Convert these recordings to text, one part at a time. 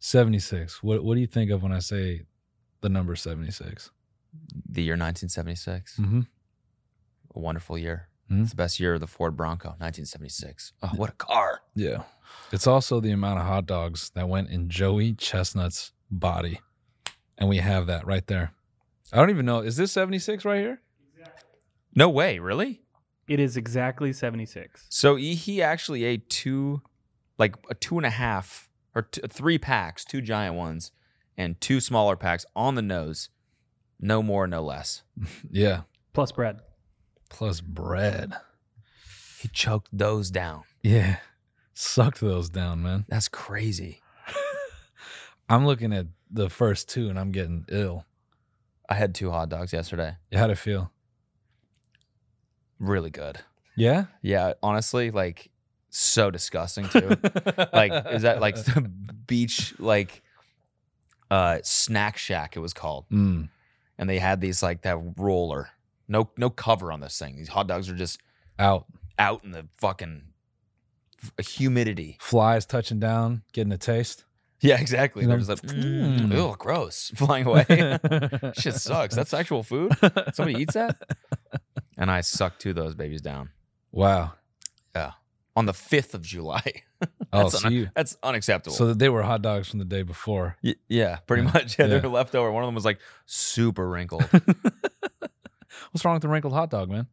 76. What do you think of when I say the number 76? The year 1976. Mm-hmm. A wonderful year. Mm-hmm. It's the best year of the Ford Bronco, 1976. Oh, what a car. Yeah. It's also the amount of hot dogs that went in Joey Chestnut's body. And we have that right there. I don't even know. Is this 76 right here? No way, really? It is exactly 76. So he actually ate 2.5 or 3 packs, 2 giant ones, and 2 smaller packs on the nose. No more, no less. Yeah. Plus bread. Plus bread. He choked those down. Yeah. Sucked those down, man. That's crazy. I'm looking at the first 2 and I'm getting ill. I had 2 hot dogs yesterday. How'd it feel? Really good. Yeah? Yeah, honestly, like so disgusting too. Like, is that like the beach snack shack it was called. Mm. And they had these like that roller. No cover on this thing. These hot dogs are just Out in the fucking humidity. Flies touching down, getting a taste. Yeah, exactly. You know, They're just like, ew, gross. Flying away. Shit sucks. That's actual food? Somebody eats that? And I sucked 2 of those babies down. Wow. Yeah. On the 5th of July. Oh, That's unacceptable. So they were hot dogs from the day before. Yeah, pretty much. Yeah, Yeah. they were left over. One of them was like super wrinkled. What's wrong with the wrinkled hot dog, man?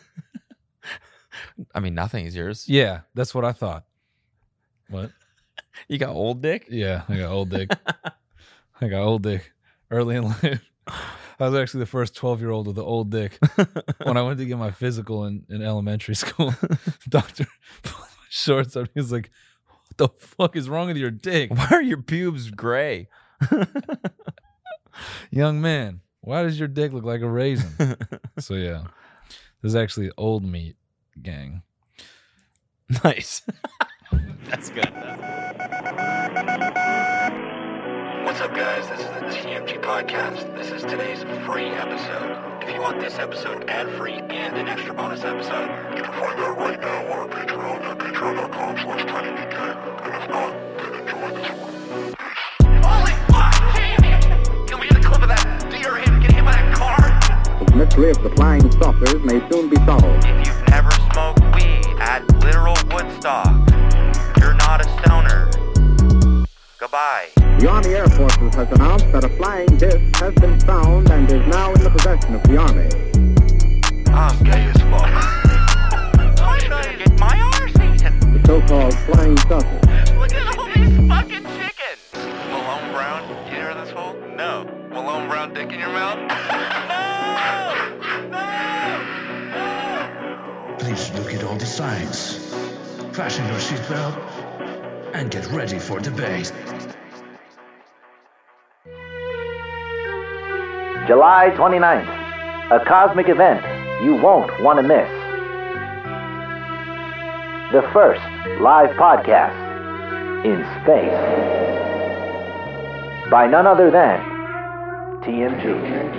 I mean, nothing is yours. Yeah, that's what I thought. What? You got old dick? Yeah, I got old dick. I got old dick early in life. I was actually the first 12-year-old with the old dick. When I went to get my physical in elementary school, doctor pulled my shorts up. He was like, "What the fuck is wrong with your dick? Why are your pubes gray?" Young man, why does your dick look like a raisin?" So yeah, this is actually old meat gang. Nice. That's good. What's up, guys? This is the TMG Podcast. This is today's free episode. If you want this episode ad-free and an extra bonus episode, you can find that right now on our Patreon at patreon.com/tinymeatgang. And if not, then enjoy this one. Holy fuck! Jamie! Can we get a clip of that deer getting hit by that car? The mystery of the flying saucers may soon be solved. If you've never smoked weed at literal Woodstock, you're not a stoner. Goodbye. The Army Air Forces has announced that a flying disc has been found and is now in the possession of the Army. I'm gay as fuck. I'm trying to get my arse eaten. The so-called flying saucer. Look at all these fucking chickens. Malone Brown, you hear this hole? No. Malone Brown dick in your mouth? No! Please look at all the signs. Fasten your seatbelt and get ready for debate. July 29th, a cosmic event you won't want to miss. The first live podcast in space by none other than TMG.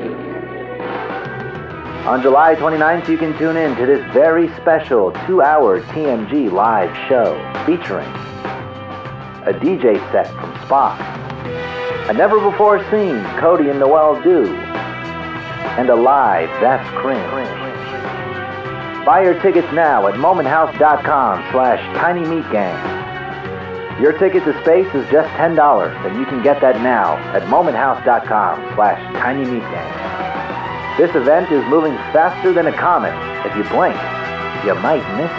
On July 29th, you can tune in to this very special 2-hour TMG live show featuring a DJ set from Spock, a never-before-seen Cody and Noel Do, and a live That's Cringe. Buy your tickets now at momenthouse.com/tinymeatgang. Your ticket to space is just $10, and you can get that now at momenthouse.com/tinymeatgang. This event is moving faster than a comet. If you blink, you might miss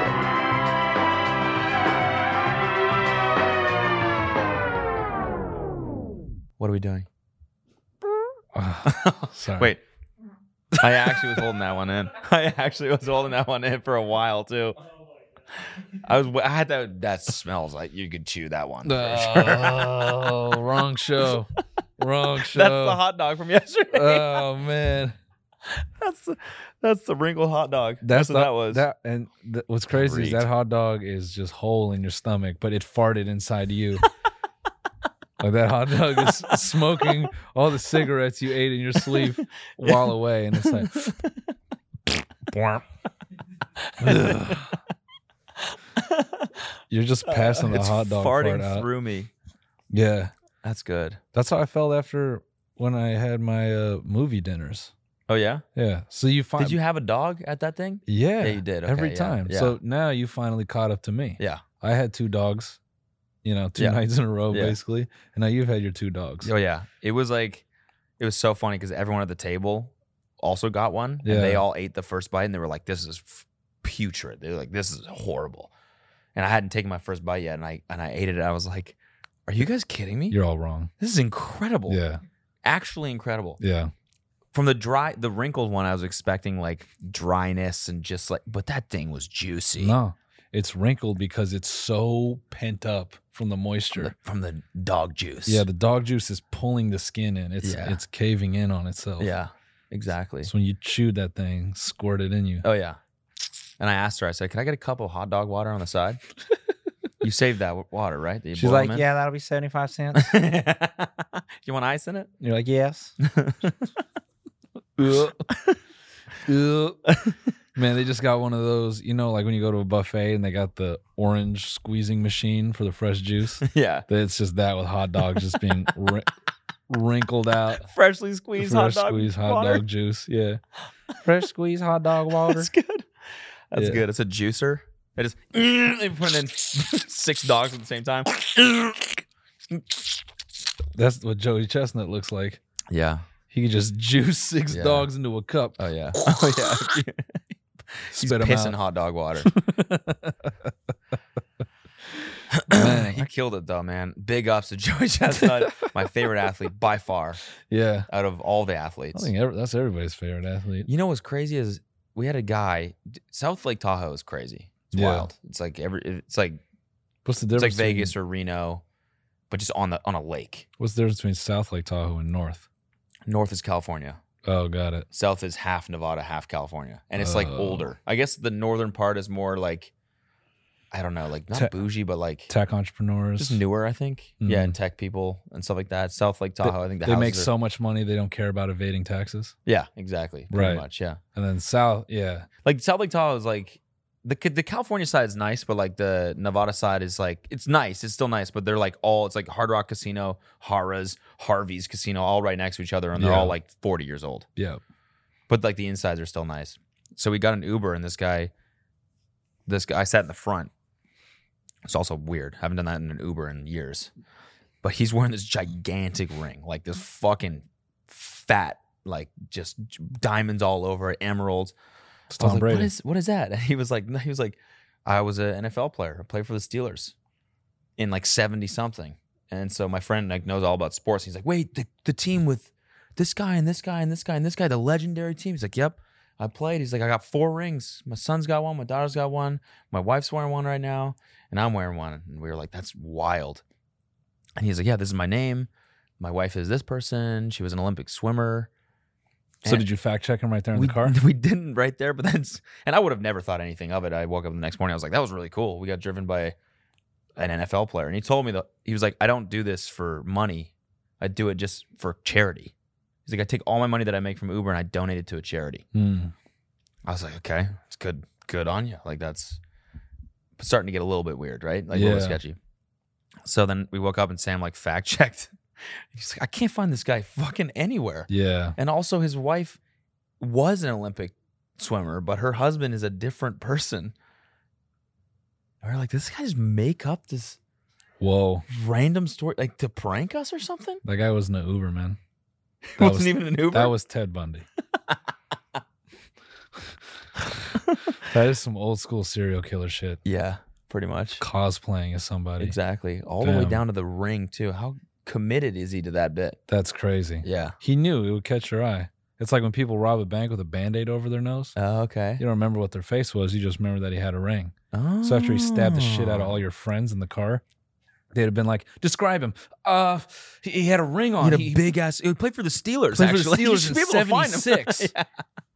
it. What are we doing? Sorry. Wait. I actually was holding that one in. I actually was holding that one in for a while too. I had that smells like you could chew that one. Oh, wrong show. Wrong show. That's the hot dog from yesterday. Oh man. That's the wrinkled hot dog. That's what that was. What's crazy is Great. that hot dog is just whole in your stomach, but it farted inside you. Like that hot dog is smoking all the cigarettes you ate in your sleep while away, and it's like, ugh. You're just passing the It's hot dog farting fart out. through me. Yeah, That's good. That's how I felt after when I had my movie dinners. Oh yeah. Yeah. So you find Did you have a dog at that thing? Yeah, you did. every Okay, yeah, time. yeah. So now you finally caught up to me. Yeah. I had 2 dogs, 2 Yeah. nights in a row, Yeah. basically. And now you've had your 2 dogs. Oh yeah. It was so funny because everyone at the table also got one, Yeah. and they all ate the first bite, and they were like, "This is putrid." They were like, "This is horrible," and I hadn't taken my first bite yet, and I ate it. And I was like, "Are you guys kidding me? You're all wrong. This is incredible. Yeah. Actually incredible." Yeah. From the wrinkled one, I was expecting like dryness and just like, but that thing was juicy. No, it's wrinkled because it's so pent up from the moisture. From the dog juice. Yeah, the dog juice is pulling the skin in. It's Yeah. it's caving in on itself. Yeah, exactly. So when you chewed that thing, squirt it in you. Oh yeah. And I asked her, I said, "Can I get a cup of hot dog water on the side?" You saved that water, right? That you She's boil like, them in? yeah, that'll be 75 cents. You want ice in it? You're like, yes. Ugh. Man, they just got one of those, like when you go to a buffet and they got the orange squeezing machine for the fresh juice. Yeah. It's just that with hot dogs just being wrinkled out. Freshly squeezed Fresh squeezed hot dog juice. Yeah. Fresh squeezed hot dog water. That's good. That's Yeah. good. It's a juicer. They just they put in 6 dogs at the same time. That's what Joey Chestnut looks like. Yeah. He could just juice 6 Yeah. dogs into a cup. Oh yeah. Oh yeah. He's Spit 'em pissing out. hot dog water. Man, He killed it though, man. Big ups to Joey Chestnut, my favorite athlete by far yeah. out of all the I athletes. think that's everybody's favorite athlete. You know what's crazy is we had a guy. South Lake Tahoe is crazy. It's Yeah. wild. It's like it's like What's the it's difference? like Vegas or Reno, but just on a lake. What's the difference between South Lake Tahoe and North? North is California. Oh, got it. South is half Nevada, half California, and it's like Oh. older. I guess the northern part is more like, I don't know, like not Te- bougie, but like Tech entrepreneurs. just newer. I think, yeah, Mhm. and tech people and stuff like that. South Lake Tahoe, I think they make houses are- so much money they don't care about evading taxes. yeah, exactly, pretty Right. much, yeah. And then South, yeah, Like South Lake Tahoe is like the California side is nice, but like the Nevada side is like it's nice, it's still nice, but they're like it's like Hard Rock Casino, Harvey's Casino, all right next to each other, and they're Yeah. all like 40 years old. yeah. But like the insides are still nice. So we got an Uber, and this guy I sat in the front. It's also weird. Haven't done that in an Uber in years. But he's wearing this gigantic ring, like this fucking fat, like just diamonds all over it, emeralds. It's I was Tom like, Brady. what is that? And he was like, I was an NFL player. I played for the Steelers in like 70 something. And so my friend like knows all about sports. He's like, wait, the team with this guy and this guy and this guy and this guy, the legendary team. He's like, yep, I played. He's like, I got 4 rings. My son's got one. My daughter's got one. My wife's wearing one right now. And I'm wearing one. And we were like, that's wild. And he's like, yeah, this is my name. My wife is this person. She was an Olympic swimmer. So did you fact check him right there in we, the car? We didn't right there, but and I would have never thought anything of it. I woke up the next morning. I was like, that was really cool. We got driven by an NFL player. And he told me that he was like, I don't do this for money. I do it just for charity. He's like, I take all my money that I make from Uber and I donate it to a charity. Hmm. I was like, okay, it's good on you. Like that's starting to get a little bit weird, right? Like a little Yeah. sketchy. So then we woke up and Sam like fact checked. He's like, I can't find this guy fucking anywhere. Yeah. And also his wife was an Olympic swimmer, but her husband is a different person. And we're like, this guy just make up this Whoa. random story like to prank us or something? That guy wasn't an Uber, man. Wasn't even an Uber? That was Ted Bundy. That is some old school serial killer shit. Yeah, pretty much. Cosplaying as somebody. Exactly. All the way Damn. down to the ring too. How committed is he to that bit? That's crazy. Yeah. He knew it would catch your eye. It's like when people rob a bank with a Band-Aid over their nose. Okay. You don't remember what their face was. You just remember that he had a ring. So after he stabbed the shit out of all your friends in the car, they'd have been like, describe him. He had a ring He on. had a big ass. He played for the Steelers. Played for the actually. You Steelers should in be able to find him. 76. Yeah.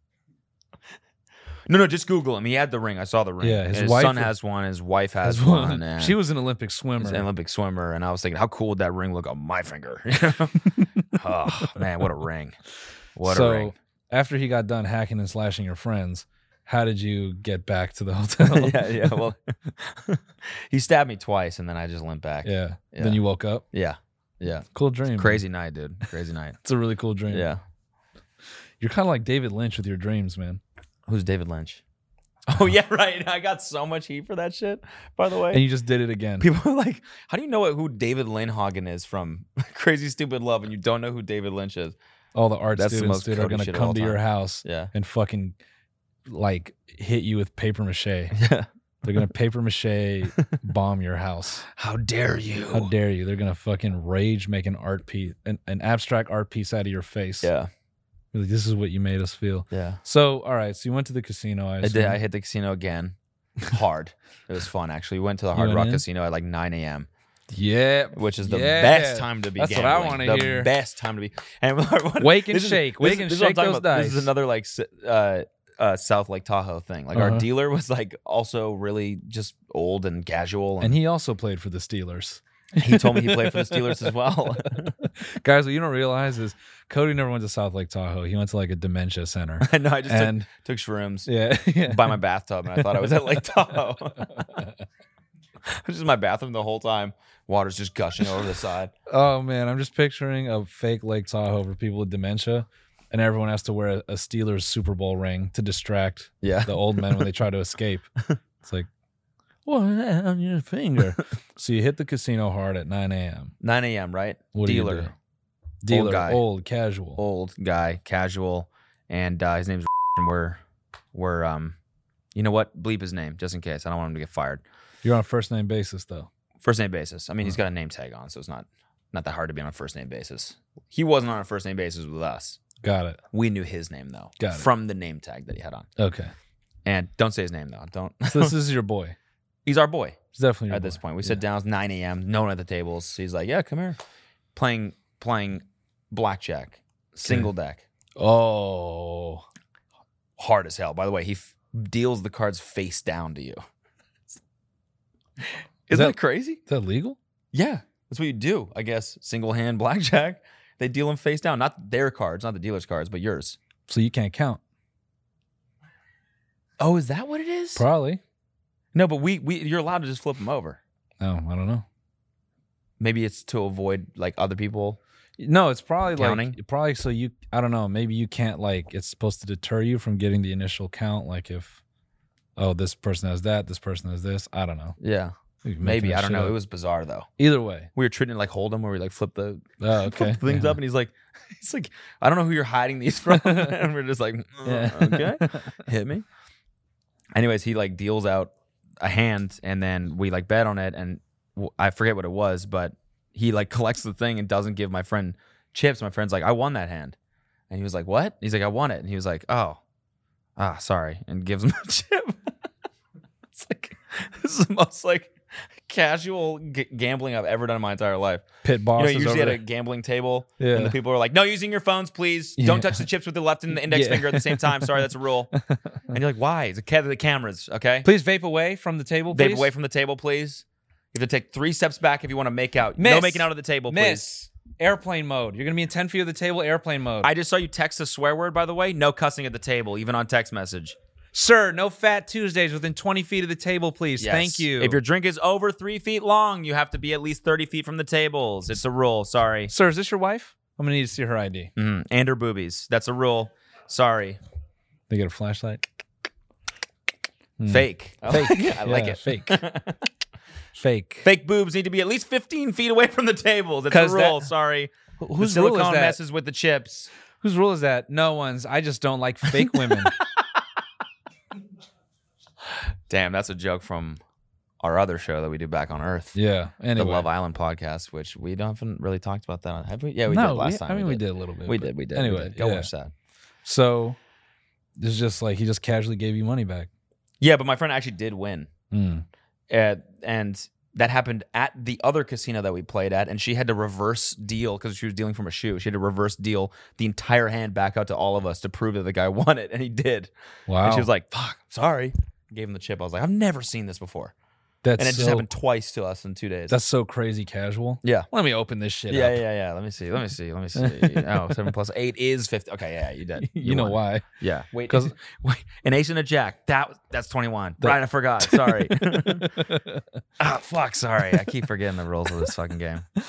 No, just Google him. He had the ring. I saw the ring. Yeah, his his wife- son has one. His wife has As one. well. and She was an Olympic he's swimmer. an Olympic swimmer, and I was thinking, how cool would that ring look on my finger? Oh man, what a ring! What a ring! After he got done hacking and slashing your friends, how did you get back to the hotel? yeah. Well, he stabbed me twice, and then I just limped back. Yeah. Yeah. Then you woke up. Yeah. Yeah. Cool dream. Crazy night, dude. Crazy night. It's a really cool dream. Yeah. You're kind of like David Lynch with your dreams, man. Who's David Lynch? Oh, yeah, right. I got so much heat for that shit, by the way. And you just did it again. People are like, how do you know who David Lindhagen is from Crazy Stupid Love and you don't know who David Lynch is? All the art That's the students most dude, are Cody going to shit of come all to your time. house Yeah. and fucking like hit you with paper mache. Yeah. They're going to paper mache bomb your house. How dare you? How dare you? They're going to fucking rage make an art piece, an abstract art piece out of your face. Yeah. Like, this is what you made us feel. Yeah. So, all right. So you went to the casino. I I did. assume. I hit the casino again. Hard. It was fun, actually. We went to the You Hard went Rock in? Casino at like 9 a.m., Yeah. which is the Yeah. best time to be That's what gambling. I wanna The hear. best time to be. And Wake and this is- shake. this Wake is- and this is what I'm shake talking those about. This dice. is another like South Lake Tahoe thing. Like our Uh-huh. dealer was like also really just old and casual. And he also played for the Steelers. he told me he played for the Steelers as well. Guys, what you don't realize is Cody never went to South Lake Tahoe. He went to like a dementia center. I know. I just And took shrooms yeah, yeah. by my bathtub, and I thought I was at Lake Tahoe. This is my bathroom the whole time. Water's just gushing over the side. Oh man, I'm just picturing a fake Lake Tahoe for people with dementia, and everyone has to wear a Steelers Super Bowl ring to distract Yeah. the old men when they try to escape. It's like, what on your finger? So you hit the casino hard at 9 a.m. 9 a.m., right? What do you Dealer. do? Dealer, guy. old, casual. Old guy, casual, and his name's and we're you know what? Bleep his name just in case. I don't want him to get fired. You're on a first name basis though. First name basis. I mean, he's got a name tag on, so it's not that hard to be on a first name basis. He wasn't on a first name basis with us. Got it. We knew his name though, Got it. from the name tag that he had on. Okay. And don't say his name though. Don't. So this is your boy. He's our boy. It's definitely your At boy. this point, we sit down. It's 9 a.m. No one at the tables. He's like, "Yeah, come here." Playing blackjack, single deck, Oh. hard as hell. By the way, he deals the cards face down to you. Isn't that crazy? Is that legal? Yeah, that's what you do. I guess single hand blackjack. They deal them face down, not their cards, not the dealer's cards, but yours. So you can't count. Oh, is that what it is? Probably. No, but we you're allowed to just flip them over. Oh, I don't know. Maybe it's to avoid like other people. No, it's probably Counting? like probably so you I don't know, maybe you can't like it's supposed to deter you from getting the initial count like if this person has that, this person has this, I don't know. Yeah, You're making maybe that I don't shit know. up. It was bizarre though. Either way. We were treating it like Hold'em, where we like flip the Oh, okay. flip the things Yeah. up, and he's like, I don't know who you're hiding these from, and we're just like, Yeah. okay, hit me. Anyways, he like deals out a hand, and then we like bet on it, and I forget what it was, but he like collects the thing and doesn't give my friend chips. My friend's like, I won that hand, and he was like, what? He's like, I won it, and he was like, sorry, and gives him a chip. It's like this is the most like casual gambling I've ever done in my entire life. Pit You boss know, is usually over at a there. gambling table, Yeah. and the people are like, "No using your phones, please. Yeah. Don't touch the chips with the left and the index Yeah. finger at the same time. Sorry, that's a rule." And you're like, "Why? It's the cameras, okay? Please vape away from the table, Vape please. away from the table, please. You have to take 3 steps back if you want to make out. Miss. No making out of the table, please." Miss. Airplane mode. You're gonna be in 10 feet of the table, airplane mode. I just saw you text a swear word, by the way. No cussing at the table, even on text message. Sir, no fat Tuesdays within 20 feet of the table, please. Yes. Thank you. If your drink is over 3 feet long, you have to be at least 30 feet from the tables. It's a rule. Sorry. Sir, is this your wife? I'm gonna need to see her ID. And her boobies. That's a rule. Sorry. They get a flashlight. Fake. Fake. I like Yeah, it. Fake. Fake. Fake boobs need to be at least 15 feet away from the tables. That's 'Cause the rule. that- Sorry. Whose the rule is silicone that? messes with the chips. Whose rule is that? No one's. I just don't like fake women. Damn, that's a joke from our other show that we do back on Earth. Yeah. Anyway. The Love Island podcast, which we haven't really talked about that. Have we? Yeah, we no, did last time. I mean, we did a little bit. We but did. Anyway, Go yeah. watch that. So it's just like he just casually gave you money back. Yeah, but my friend actually did win. Mm. And that happened at the other casino that we played at, and she had to reverse deal because she was dealing from a shoe. She had to reverse deal the entire hand back out to all of us to prove that the guy won it, and he did. Wow. And she was like, "Fuck, sorry." Gave him the chip. I was like, "I've never seen this before," That's and it just so- happened twice to us in 2 days. That's so crazy casual. Yeah. Let me open this shit Yeah, up. yeah. Let me see. Oh, 7 plus 8 is 50. Okay, yeah, you did. You know won. why? Yeah. Wait, 'Cause- wait, an ace and a jack. That's 21. Right, I forgot. Sorry. Fuck. Sorry. I keep forgetting the rules of this fucking game.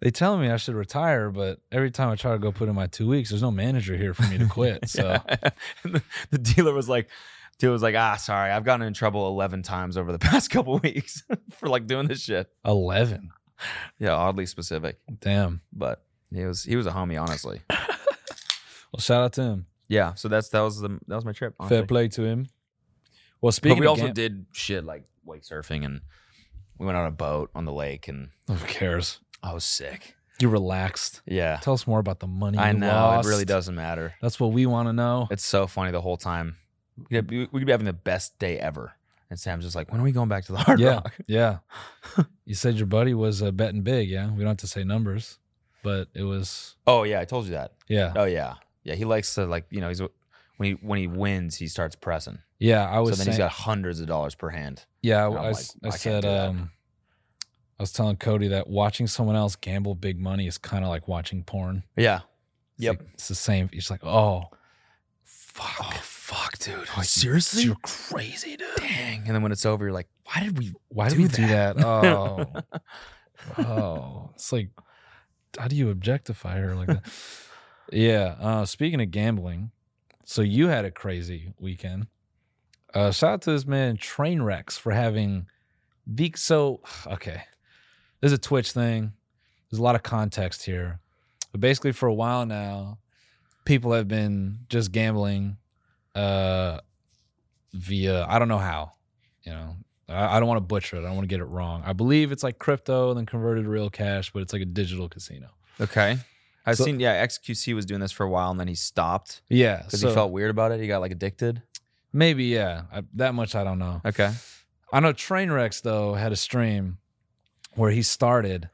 They tell me I should retire, but every time I try to go put in my 2 weeks, there's no manager here for me to quit. So And the dealer was like, sorry, I've gotten in trouble 11 times over the past couple weeks for like doing this shit. 11. Yeah, oddly specific, Damn. but he was a homie, honestly. Well, shout out to him. Yeah, so that was my trip. Honestly. Fair play to him. Well, But speaking we of also did shit like wake surfing, and we went on a boat on the lake, and who cares? I was sick. You relaxed. Yeah, Tell us more about the money I you know lost. it really doesn't matter. That's what we want to know. It's so funny the whole time. We could be having the best day ever, and Sam's just like, "When are we going back to the Hard Yeah, Rock?" yeah. You said your buddy was betting big, yeah? We don't have to say numbers, but it was, Oh yeah, I told you that. yeah. Oh yeah, yeah. He likes to he's when he wins, he starts pressing. Yeah, I was So then he's saying, got hundreds of dollars per hand. yeah, I'm I like, s- I I can't said, do that. I was telling Cody that watching someone else gamble big money is kind of like watching porn. Yeah. It's Yep. like- it's the same. He's like, oh, fuck. Oh fuck, dude. Like, Seriously? You're crazy, dude. Dang. And then when it's over, you're like, why did we? Why do do we do that? that? Oh, oh, it's like, how do you objectify her like that? Yeah. Speaking of gambling, so you had a crazy weekend. Shout out to this man Trainwrecks for having okay. There's a Twitch thing. There's a lot of context here, but basically for a while now, people have been just gambling via I don't know how. You know, I don't want to butcher it. I don't want to get it wrong. I believe it's like crypto and then converted to real cash, but it's like a digital casino. Okay. I've So- seen, XQC was doing this for a while, and then he stopped Yeah, because so he felt weird about it. He got like addicted. maybe that much I don't know. Okay. I know Trainwrecks though had a stream where he started.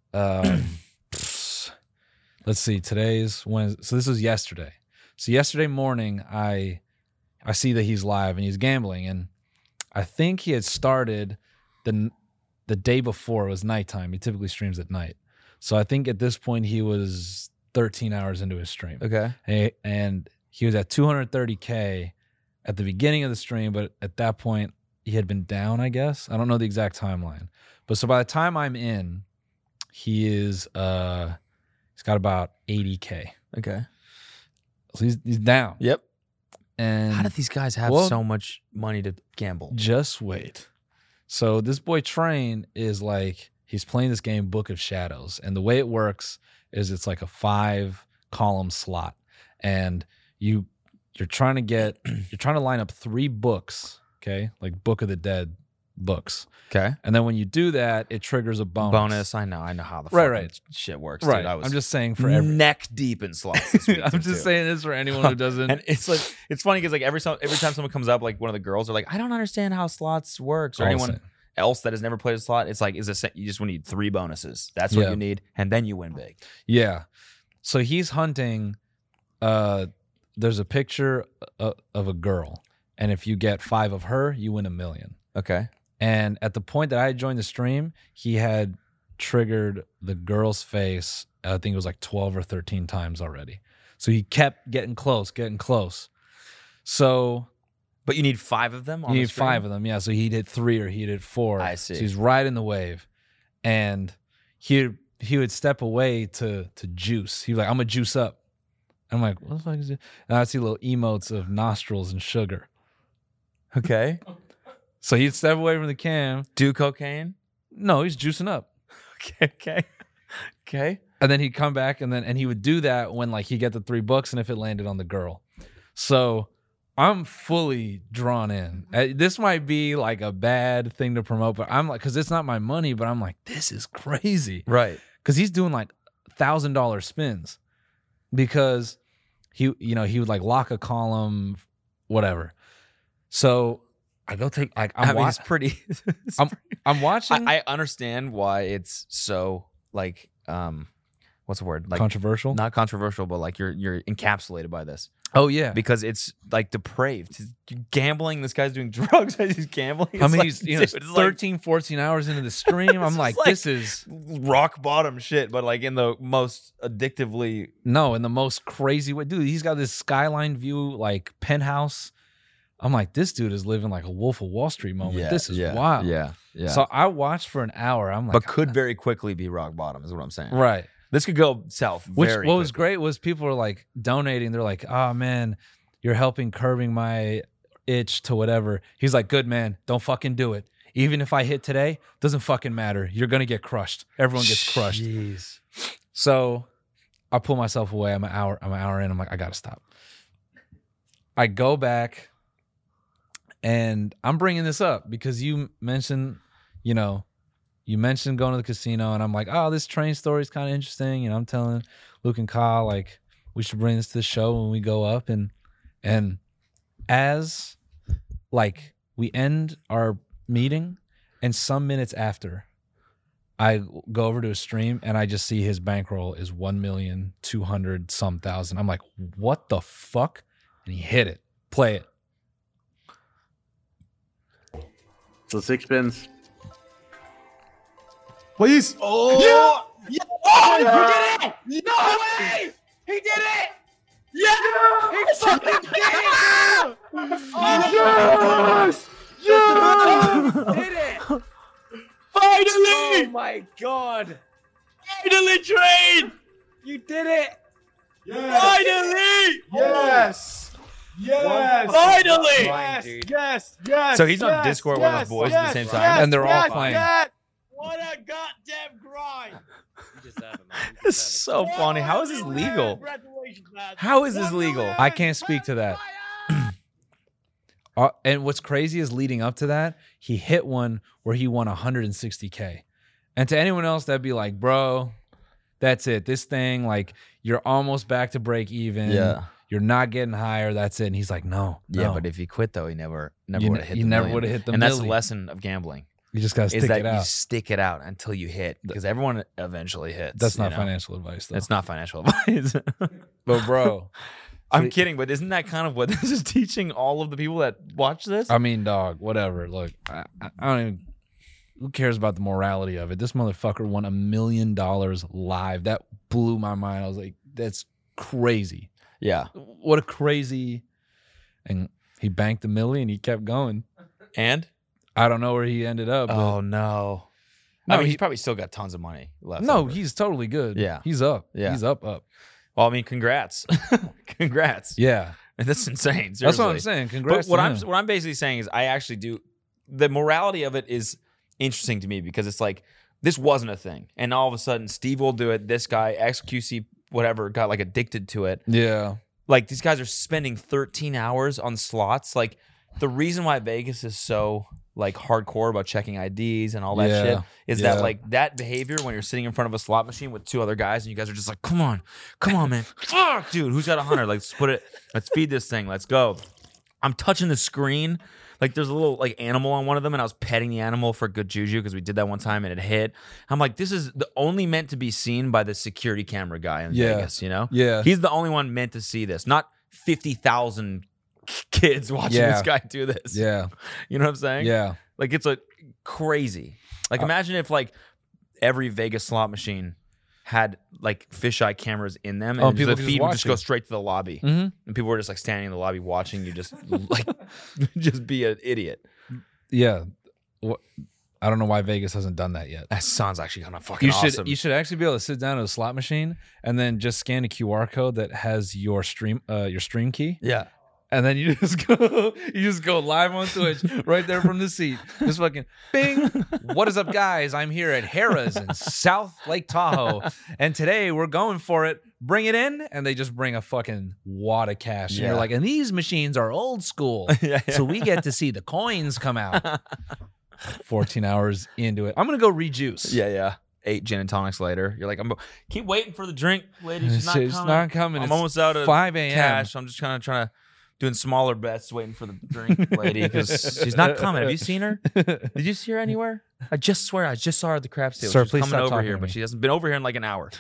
Let's see, today's Wednesday. So this was yesterday. So yesterday morning, I see that he's live and he's gambling, and I think he had started the day before. It was nighttime. He typically streams at night, so I think at this point he was 13 hours into his stream. Okay. And he was at 230K at the beginning of the stream, but at that point he had been down, I guess. I don't know the exact timeline. But so by the time I'm in, he's got about 80K. Okay. So he's down. Yep. And How do these guys have Well- so much money to gamble? just wait. So this boy Train is like, he's playing this game Book of Shadows, and the way it works is it's like a 5-column slot, and you're trying to line up 3 books, okay, like Book of the Dead books, Okay. and then when you do that, it triggers a bonus. I know how the Right, fucking right. shit works. Right. Dude. I was I'm just saying for every. neck deep in slots this week. I'm too. just saying this for anyone who doesn't. And it's like it's funny because like every time someone comes up, like one of the girls are like, I don't understand how slots works, or All anyone the same. else that has never played a slot. It's like, you just need 3 bonuses. That's what Yeah. you need, and then you win big. Yeah. So he's hunting. There's a picture of a girl, and if you get 5 of her, you win $1 million. Okay. And at the point that I joined the stream, he had triggered the girl's face, I think it was like 12 or 13 times already. So he kept getting close. So But you need 5 of them. On you the need stream? 5 of them. Yeah. So he did 3 or he did 4. I see. So he's riding the wave. And he would step away to juice. He was like, I'm going to juice up. I'm like, what the fuck is it? And I see little emotes of nostrils and sugar. Okay. So he'd step away from the cam. Do cocaine. No, he's juicing up. Okay. And then he'd come back and he would do that when like he'd get the 3 books and if it landed on the girl. So I'm fully drawn in. This might be like a bad thing to promote, but I'm like, because it's not my money, but I'm like, this is crazy. Right. Because he's doing like $1,000 spins because he would like lock a column, whatever. So I go take like it's pretty. I'm watching I understand why it's so like what's the word, like controversial. not controversial, but like you're encapsulated by this Oh yeah, because it's like depraved. He's gambling. This guy's doing drugs as he's gambling. I It's mean, like, he's dude, it's 13, 14 hours into the stream. I'm It's like, like- this is rock bottom shit, but like in the most addictively. in the most crazy way, dude. He's got this skyline view, like penthouse. I'm like, this dude is living like a Wolf of Wall Street moment. This is wild. Yeah. Yeah. So I watched for an hour. I'm like, but could very quickly be rock bottom, is what I'm saying. right. This could go south. Which very what was quickly. great was people were like donating. They're like, oh man, you're helping curbing my itch to whatever. He's like, good man, don't fucking do it. Even if I hit today, doesn't fucking matter. You're gonna get crushed. Everyone gets crushed. Jeez. So I pull myself away. I'm an hour in. I'm like, I gotta stop. I go back, and I'm bringing this up because you mentioned, you mentioned going to the casino, and I'm like, oh, this train story is kind of interesting. And I'm telling Luke and Kyle, like, we should bring this to the show when we go up. And as, like, we end our meeting, and some minutes after, I go over to his stream, and I just see his bankroll is 1,200,000. I'm like, what the fuck? And he hit it. Play it. So 6 spins. Please. Oh! Yeah! Yeah! Oh, he did it! No way! He did it! Yeah! He fucking did it! Yes! Yes! Hit it! Finally! Oh my god! Finally, Train! You did it! Yes. Finally! Yes! Yes! Finally! Yes! Yes! Yes! So he's on Discord with his boys at the same time, and they're all playing. What a goddamn grind! It's so funny. How is this legal? How is this legal? I can't speak to that. And what's crazy is leading up to that, he hit one where he won 160K. And to anyone else, that'd be like, bro, that's it. This thing, like, you're almost back to break even. Yeah. You're not getting higher. That's it. And he's like, no. Yeah, but if he quit though, he never would have hit. You never would have hit the And that's the million. lesson of gambling. You just gotta stick is that it out. you stick it out until you hit, because everyone eventually hits. That's not you know? financial advice, though. It's not financial advice. But bro, I'm kidding. But isn't that kind of what this is teaching all of the people that watch this? I mean, dog, whatever. Look, I don't even. Who cares about the morality of it? This motherfucker won $1 million live. That blew my mind. I was like, that's crazy. Yeah. What a crazy. And he banked $1 million. He kept going. And I don't know where he ended up. But oh no. No, I mean, he's he- probably still got tons of money left. no, over. he's totally good. Yeah. He's up. Yeah. He's up. Well, I mean, congrats, congrats. Yeah. That's insane. That's what I'm seriously. saying. Congrats. But what to him. I'm basically saying is, I actually do. The morality of it is interesting to me, because it's like, this wasn't a thing, and all of a sudden Steve will do it. This guy XQC whatever got like addicted to it. Yeah. Like, these guys are spending 13 hours on slots. Like, the reason why Vegas is so like hardcore about checking IDs and all that shit is that like that behavior when you're sitting in front of a slot machine with 2 other guys and you guys are just like, come on, man, fuck, dude, who's got 100? Like, let's feed this thing, let's go. I'm touching the screen. Like, there's a little like animal on one of them, and I was petting the animal for good juju because we did that one time and it hit. I'm like, this is the only meant to be seen by the security camera guy in Vegas, you know? Yeah. He's the only one meant to see this, not 50,000 kids watching this guy do this. Yeah. You know what I'm saying? Yeah. Like, it's like crazy. Like, imagine if like every Vegas slot machine had like fisheye cameras in them, and people the could feed just would watch just you. go straight to the lobby, Mhm. and people were just like standing in the lobby watching you just like just be an idiot. Yeah. I don't know why Vegas hasn't done that yet. That sounds actually kind of fucking You should awesome. you should actually be able to sit down at a slot machine and then just scan a QR code that has your stream key. Yeah. And then you just go live on Twitch right there from the seat. Just fucking bing. What is up, guys? I'm here at Harrah's in South Lake Tahoe. And today we're going for it. Bring it in. And they just bring a fucking wad of cash. And you're like, and these machines are old school. So we get to see the coins come out. 14 hours into it. I'm going to go rejuice. Yeah. 8 gin and tonics later, you're like, keep waiting for the drink, lady. She's not It's coming. not coming. I'm It's almost out of 5 a.m. cash. I'm just trying to doing smaller bets, waiting for the drink, lady, because she's not coming. Have you seen her? Did you see her anywhere? I just swear, I just saw her at the crab table. Sir, She's please coming stop over talking here, to but me. she hasn't been over here in like an hour.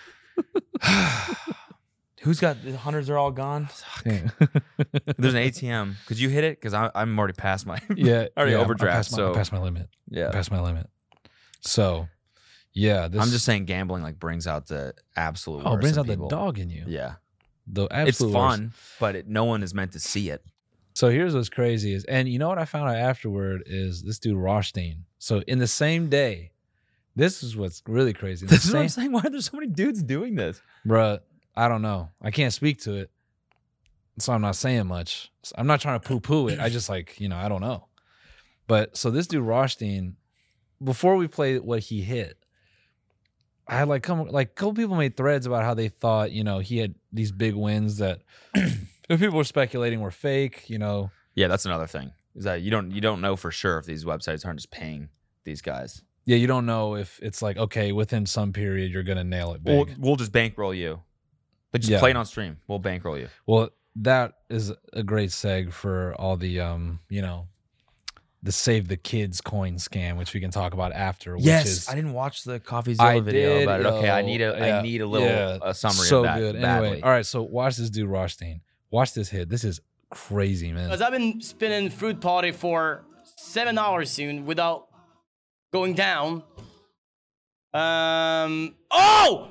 Who's got the hundreds? Are all gone. Yeah. There's an ATM. Could you hit it? Because I'm already past my Yeah. already yeah, overdraft. I passed my limit. Yeah. I passed my limit. So, yeah. I'm just saying, gambling like brings out the absolute. Oh, it worst brings in out the people. dog in you. Yeah. The It's absolute fun, worst. but no one is meant to see it. So here's what's crazy is, and you know what I found out afterward is this dude Rothstein. So in the same day, this is what's really crazy. This is what I'm saying. Why are there so many dudes doing this? Bruh, I don't know. I can't speak to it. So I'm not saying much. I'm not trying to poo-poo it. I just I don't know. But so this dude Rothstein, before we played what he hit, I had a couple people made threads about how they thought, he had these big wins that people were speculating were fake, Yeah, that's another thing. Is that you don't know for sure if these websites aren't just paying these guys. Yeah, you don't know if it's like, okay, within some period you're gonna nail it big. We'll just bankroll you. But just play it on stream. We'll bankroll you. Well, that is a great seg for all the the Save the Kids coin scam, which we can talk about after. Yes, which is, I didn't watch the CoffeeZilla video about it. Okay, I need a little a summary so of that. Good. Badly. Anyway, all right, so watch this dude Rothstein. Watch this hit. This is crazy, man. Because I've been spinning Fruit Party for 7 hours soon without going down. Oh! Oh!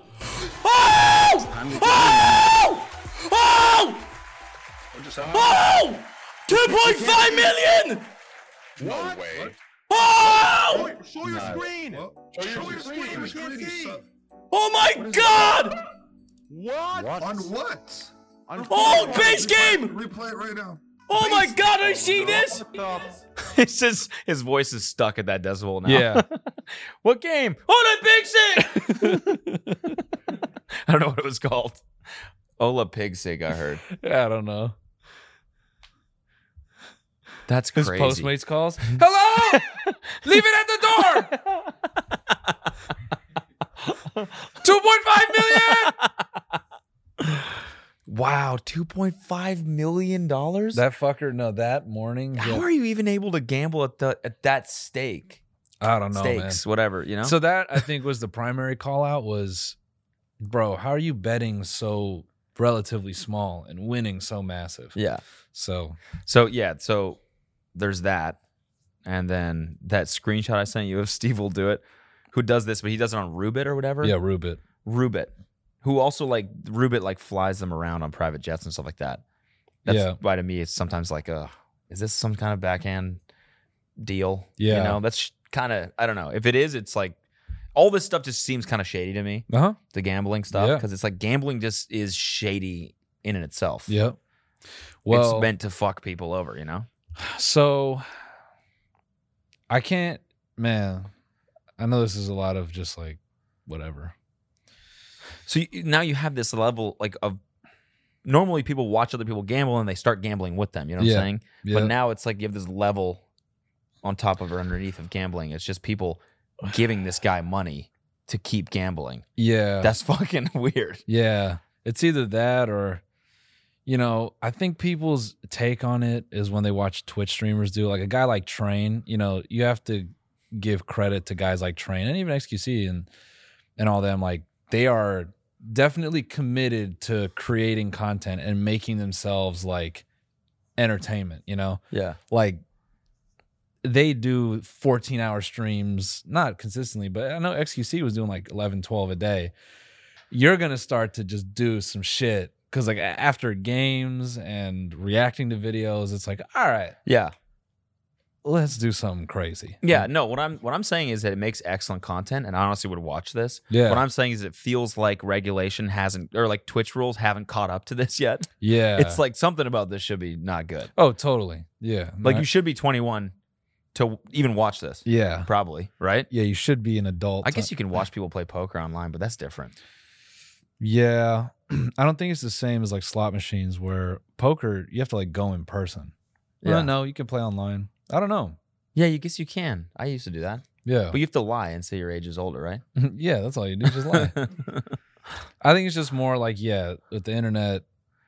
Oh! Oh! Oh! 2.5 million! No way. Oh! Show your screen. Show your screen. We can't see. Oh my God! What? On what? Oh, base game! Replay it right now. Oh my God! Are you seeing this? It's just his voice is stuck at that decibel now. Yeah. What game? Oh, the Big Sig! I don't know what it was called. Ola Pigsig, I heard. I don't know. That's His crazy. Postmates calls. Hello! Leave it at the door! 2.5 million! Wow, $2.5 million? That fucker, no, that morning. How are you even able to gamble at that stake? I don't know, Stakes, man. whatever, you know? So that, I think, was the primary call out was, bro, how are you betting so relatively small and winning so massive? Yeah. So there's that. And then that screenshot I sent you of Steve will do it, who does this, but he does it on Rubit or whatever. Yeah, Rubit. Rubit. Who also Rubit flies them around on private jets and stuff like that. That's why to me it's sometimes is this some kind of backhand deal? Yeah. You know, that's kind of, I don't know. If it is, it's all this stuff just seems kind of shady to me. Uh-huh. The gambling stuff. Yeah. Because it's gambling just is shady in and itself. Yep. Well, it's meant to fuck people over, you know? So I can't, man. I know this is a lot of just whatever. So now you have this level of normally people watch other people gamble and they start gambling with them. You know what I'm saying? Yeah. But now it's you have this level on top of or underneath of gambling. It's just people giving this guy money to keep gambling. Yeah. That's fucking weird. Yeah. It's either that or, I think people's take on it is when they watch Twitch streamers do, a guy like Train, you have to give credit to guys like Train and even XQC and all them. They are definitely committed to creating content and making themselves entertainment, Yeah. They do 14-hour streams, not consistently, but I know XQC was doing 11, 12 a day. You're going to start to just do some shit because after games and reacting to videos, it's all right. Yeah. Let's do something crazy. Yeah, no, what I'm saying is that it makes excellent content, and I honestly would watch this. Yeah. What I'm saying is it feels like regulation hasn't, or Twitch rules haven't caught up to this yet. Yeah. It's something about this should be not good. Oh, totally. Yeah. You should be 21 to even watch this. Yeah. Probably, right? Yeah, you should be an adult. I guess you can watch people play poker online, but that's different. Yeah. I don't think it's the same as slot machines where poker, you have to go in person. Yeah. No, you can play online. I don't know. Yeah, you guess you can. I used to do that. Yeah. But you have to lie and say your age is older, right? Yeah, that's all you do. Just lie. I think it's just more with the internet,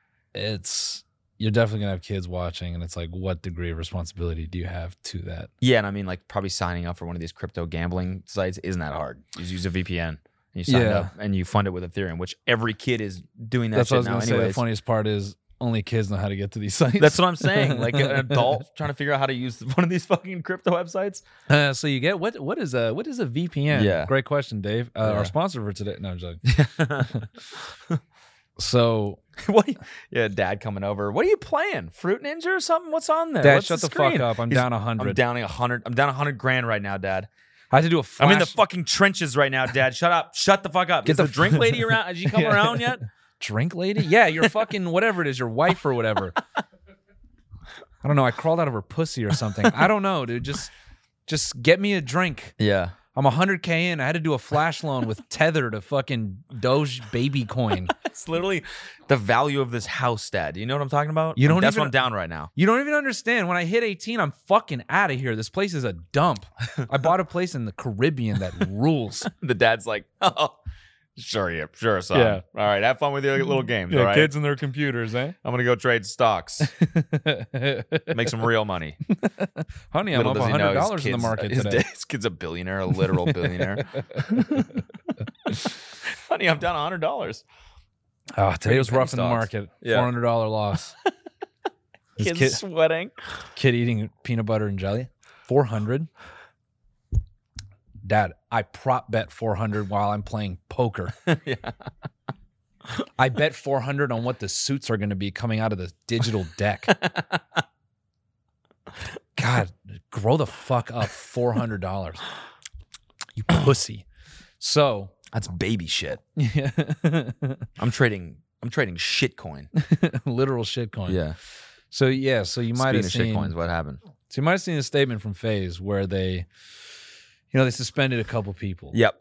you're definitely going to have kids watching, and it's what degree of responsibility do you have to that? Yeah, and I mean, probably signing up for one of these crypto gambling sites isn't that hard. You just use a VPN, and you sign up, and you fund it with Ethereum, which every kid is doing that That's shit what I was now going to say. The funniest part is only kids know how to get to these sites. That's what I'm saying. An adult trying to figure out how to use one of these fucking crypto websites. So you get what is a VPN? Yeah. Great question, Dave. Our sponsor for today. No, I'm joking. So What? Yeah, Dad coming over. What are you playing? Fruit Ninja or something? What's on there? Dad, What's shut the screen? fuck up. I'm He's- down 100. I'm down 100. I'm down 100 grand right now, Dad. I had to do a flash. I'm in the fucking trenches right now, Dad. Shut up. Shut the fuck up. Get Is the the drink lady around? Has she come Yeah. around yet? Drink lady? Yeah, your fucking whatever it is, your wife or whatever. I don't know. I crawled out of her pussy or something. I don't know, dude. Just get me a drink. Yeah. I'm 100K in. I had to do a flash loan with Tether to fucking Doge baby coin. It's literally the value of this house, Dad. You know what I'm talking about? You don't That's even- what I'm down right now. You don't even understand. When I hit 18, I'm fucking out of here. This place is a dump. I bought a place in the Caribbean that rules. The dad's like, oh, sure, yeah, sure, son. Yeah. All right, have fun with your little games, all right? kids and their computers, eh? I'm going to go trade stocks. Make some real money. Honey, I'm Little up does he know $100 in the kid's- market his today. His kid's a billionaire, a literal billionaire. Honey, I'm down $100. Oh, today was Penny rough in the stocks. market. Yeah. $400 loss. This Kid's kid, sweating. kid eating peanut butter and jelly. 400. Dad, I prop bet 400 while I'm playing poker. Yeah. I bet 400 on what the suits are going to be coming out of the digital deck. God, grow the fuck up. $400. You pussy. So That's baby shit. yeah. I'm trading shitcoin. Literal shitcoin. Yeah. So yeah, so you might Speaking have of seen shitcoins, what happened? So you might have seen a statement from FaZe where they they suspended a couple people. Yep.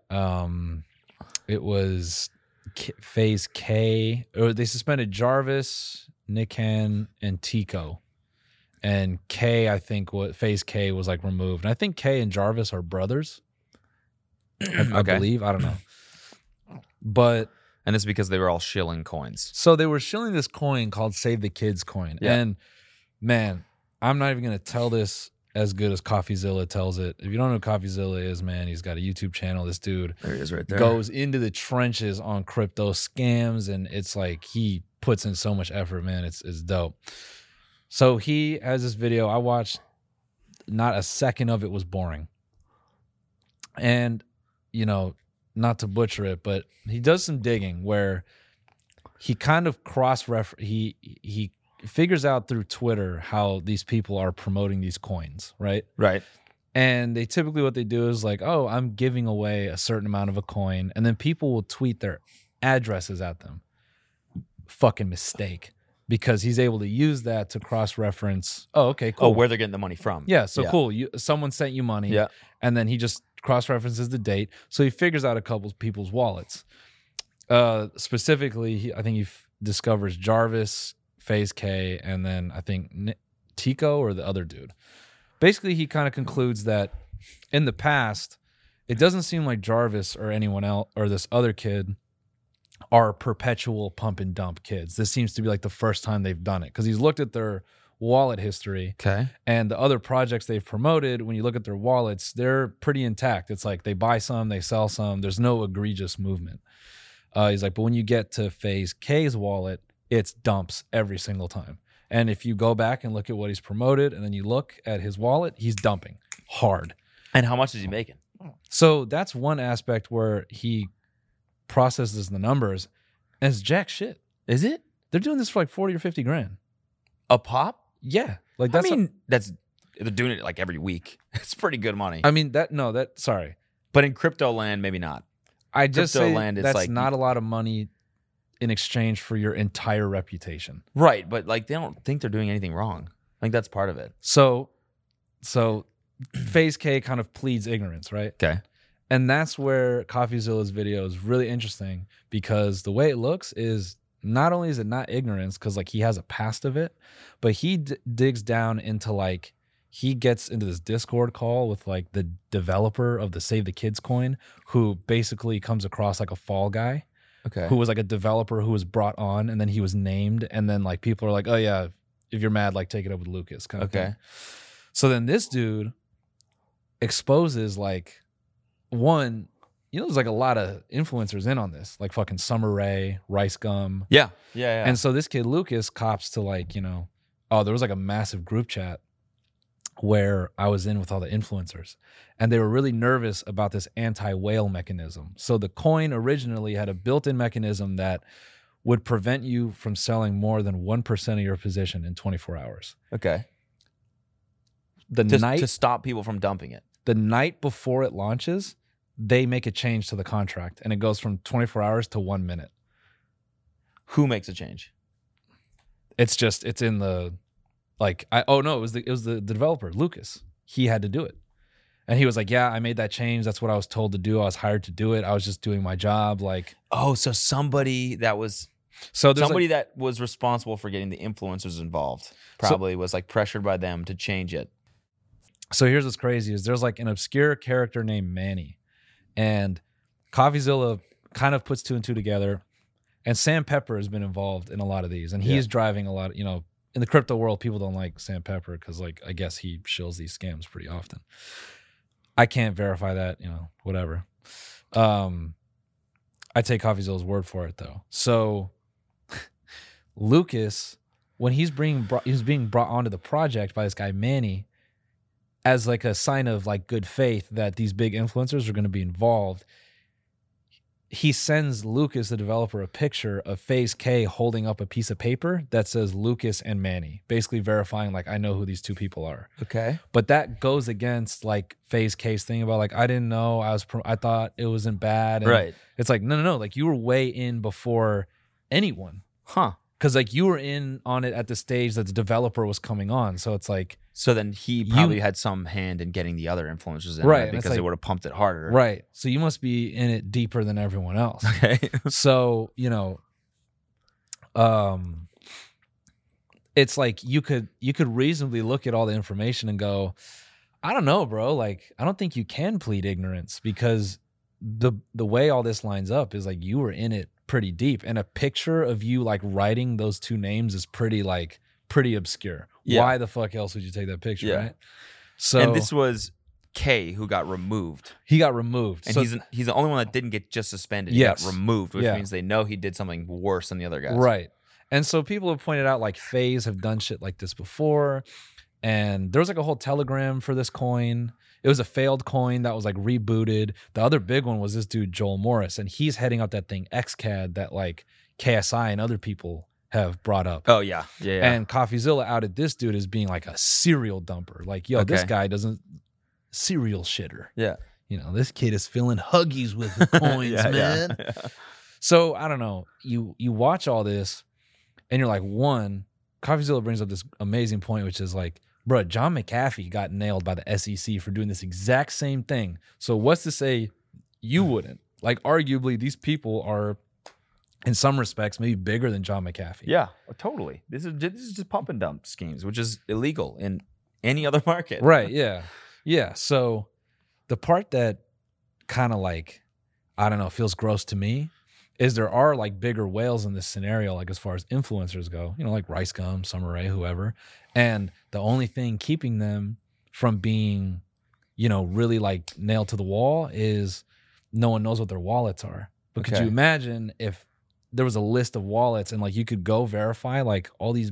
It was FaZe K, or they suspended Jarvis, Nikan, and Tico. And K, I think what FaZe K was like removed. And I think K and Jarvis are brothers. I Okay. believe. I don't know. But And it's because they were all shilling coins. so they were shilling this coin called Save the Kids coin. Yeah. And man, I'm not even going to tell this as good as CoffeeZilla tells it. If you don't know who CoffeeZilla is, man, he's got a YouTube channel. This dude There he is right there. goes into the trenches on crypto scams, and it's like he puts in so much effort, man. It's dope. So he has this video. I watched, not a second of it was boring. And, not to butcher it, but he does some digging where he kind of he figures out through Twitter how these people are promoting these coins, right? Right. And they typically, what they do is like, oh, I'm giving away a certain amount of a coin. And then people will tweet their addresses at them. Fucking mistake. Because he's able to use that to cross-reference. Oh, okay, cool. Oh, where they're getting the money from. Yeah, so cool. Someone sent you money. Yeah. And then he just cross-references the date. So he figures out a couple people's wallets. Specifically, I think he discovers Jarvis, FaZe K, and then I think Tico or the other dude. Basically, he kind of concludes that in the past, it doesn't seem like Jarvis or anyone else or this other kid are perpetual pump and dump kids. This seems to be like the first time they've done it because he's looked at their wallet history. Okay. And the other projects they've promoted, when you look at their wallets, they're pretty intact. It's like they buy some, they sell some. There's no egregious movement. He's like, but when you get to FaZe K's wallet, it's dumps every single time. And if you go back and look at what he's promoted and then you look at his wallet, he's dumping hard. And how much is he making? So that's one aspect where he processes the numbers and it's jack shit. Is it? They're doing this for like 40 or 50 grand. A pop? Yeah. Like that's they're doing it like every week. It's pretty good money. Sorry. But in crypto land, maybe not. I just Crypto say land, it's that's like- not a lot of money in exchange for your entire reputation. Right, but like they don't think they're doing anything wrong. I think that's part of it. So FaZe K kind of pleads ignorance, right? Okay. And that's where CoffeeZilla's video is really interesting because the way it looks is not only is it not ignorance because like he has a past of it, but he digs down into like he gets into this Discord call with like the developer of the Save the Kids coin who basically comes across like a fall guy. Okay. Who was like a developer who was brought on and then he was named and then like people are like, oh yeah, if you're mad, like take it up with Lucas kind of thing. So then this dude exposes like one, there's like a lot of influencers in on this, like fucking Summer Rae, Rice Gum. Yeah. Yeah. And so this kid Lucas cops to like, there was like a massive group chat where I was in with all the influencers and they were really nervous about this anti-whale mechanism. So the coin originally had a built-in mechanism that would prevent you from selling more than 1% of your position in 24 hours. Okay. To stop people from dumping it. The night before it launches, they make a change to the contract, and it goes from 24 hours to 1 minute. Who makes a change? It's in the, it was the developer, Lucas. He had to do it. And he was like, yeah, I made that change. That's what I was told to do. I was hired to do it. I was just doing my job. So somebody that was that was responsible for getting the influencers involved probably was pressured by them to change it. So here's what's crazy is there's an obscure character named Manny, and CoffeeZilla kind of puts 2 and 2 together. And Sam Pepper has been involved in a lot of these, and he's driving a lot. In the crypto world, people don't like Sam Pepper because, I guess he shills these scams pretty often. I can't verify that, whatever. I take CoffeeZilla's word for it, though. So Lucas, when he's being brought onto the project by this guy Manny, as a sign of good faith that these big influencers are going to be involved, he sends Lucas, the developer, a picture of FaZe K holding up a piece of paper that says Lucas and Manny, basically verifying I know who these two people are. Okay. But that goes against FaZe K's thing about I didn't know, I thought it wasn't bad. And right. It's no, you were way in before anyone. Huh. Because you were in on it at the stage that the developer was coming on. So it's so then he probably had some hand in getting the other influencers in, right? Because they would have pumped it harder, right? So you must be in it deeper than everyone else. Okay. So it's you could reasonably look at all the information and go, I don't know, bro. I don't think you can plead ignorance because the way all this lines up is you were in it pretty deep, and a picture of you writing those 2 names is pretty obscure. Yeah. Why the fuck else would you take that picture, right? So, and this was K who got removed. He got removed, and so, he's the only one that didn't get just suspended. Yes. He got removed, which means they know he did something worse than the other guys, right? And so people have pointed out FaZe have done shit like this before, and there was a whole Telegram for this coin. It was a failed coin that was rebooted. The other big one was this dude Joel Morris, and he's heading up that thing XCAD that KSI and other people have brought up. Oh yeah. And CoffeeZilla outed this dude as being a serial dumper. This guy doesn't serial shitter. Yeah. This kid is filling Huggies with the coins, man. Yeah. So I don't know. You watch all this, and you're one, CoffeeZilla brings up this amazing point, which is bro, John McAfee got nailed by the SEC for doing this exact same thing. So what's to say you wouldn't? Arguably, these people are, in some respects, maybe bigger than John McAfee. Yeah, totally. This is just pump and dump schemes, which is illegal in any other market. Right, yeah. Yeah, so the part that kind of I don't know, feels gross to me is there are bigger whales in this scenario, as far as influencers go, Rice Gum, Summer Rae, whoever. And the only thing keeping them from being, really nailed to the wall is no one knows what their wallets are. But could you imagine if there was a list of wallets and you could go verify all these,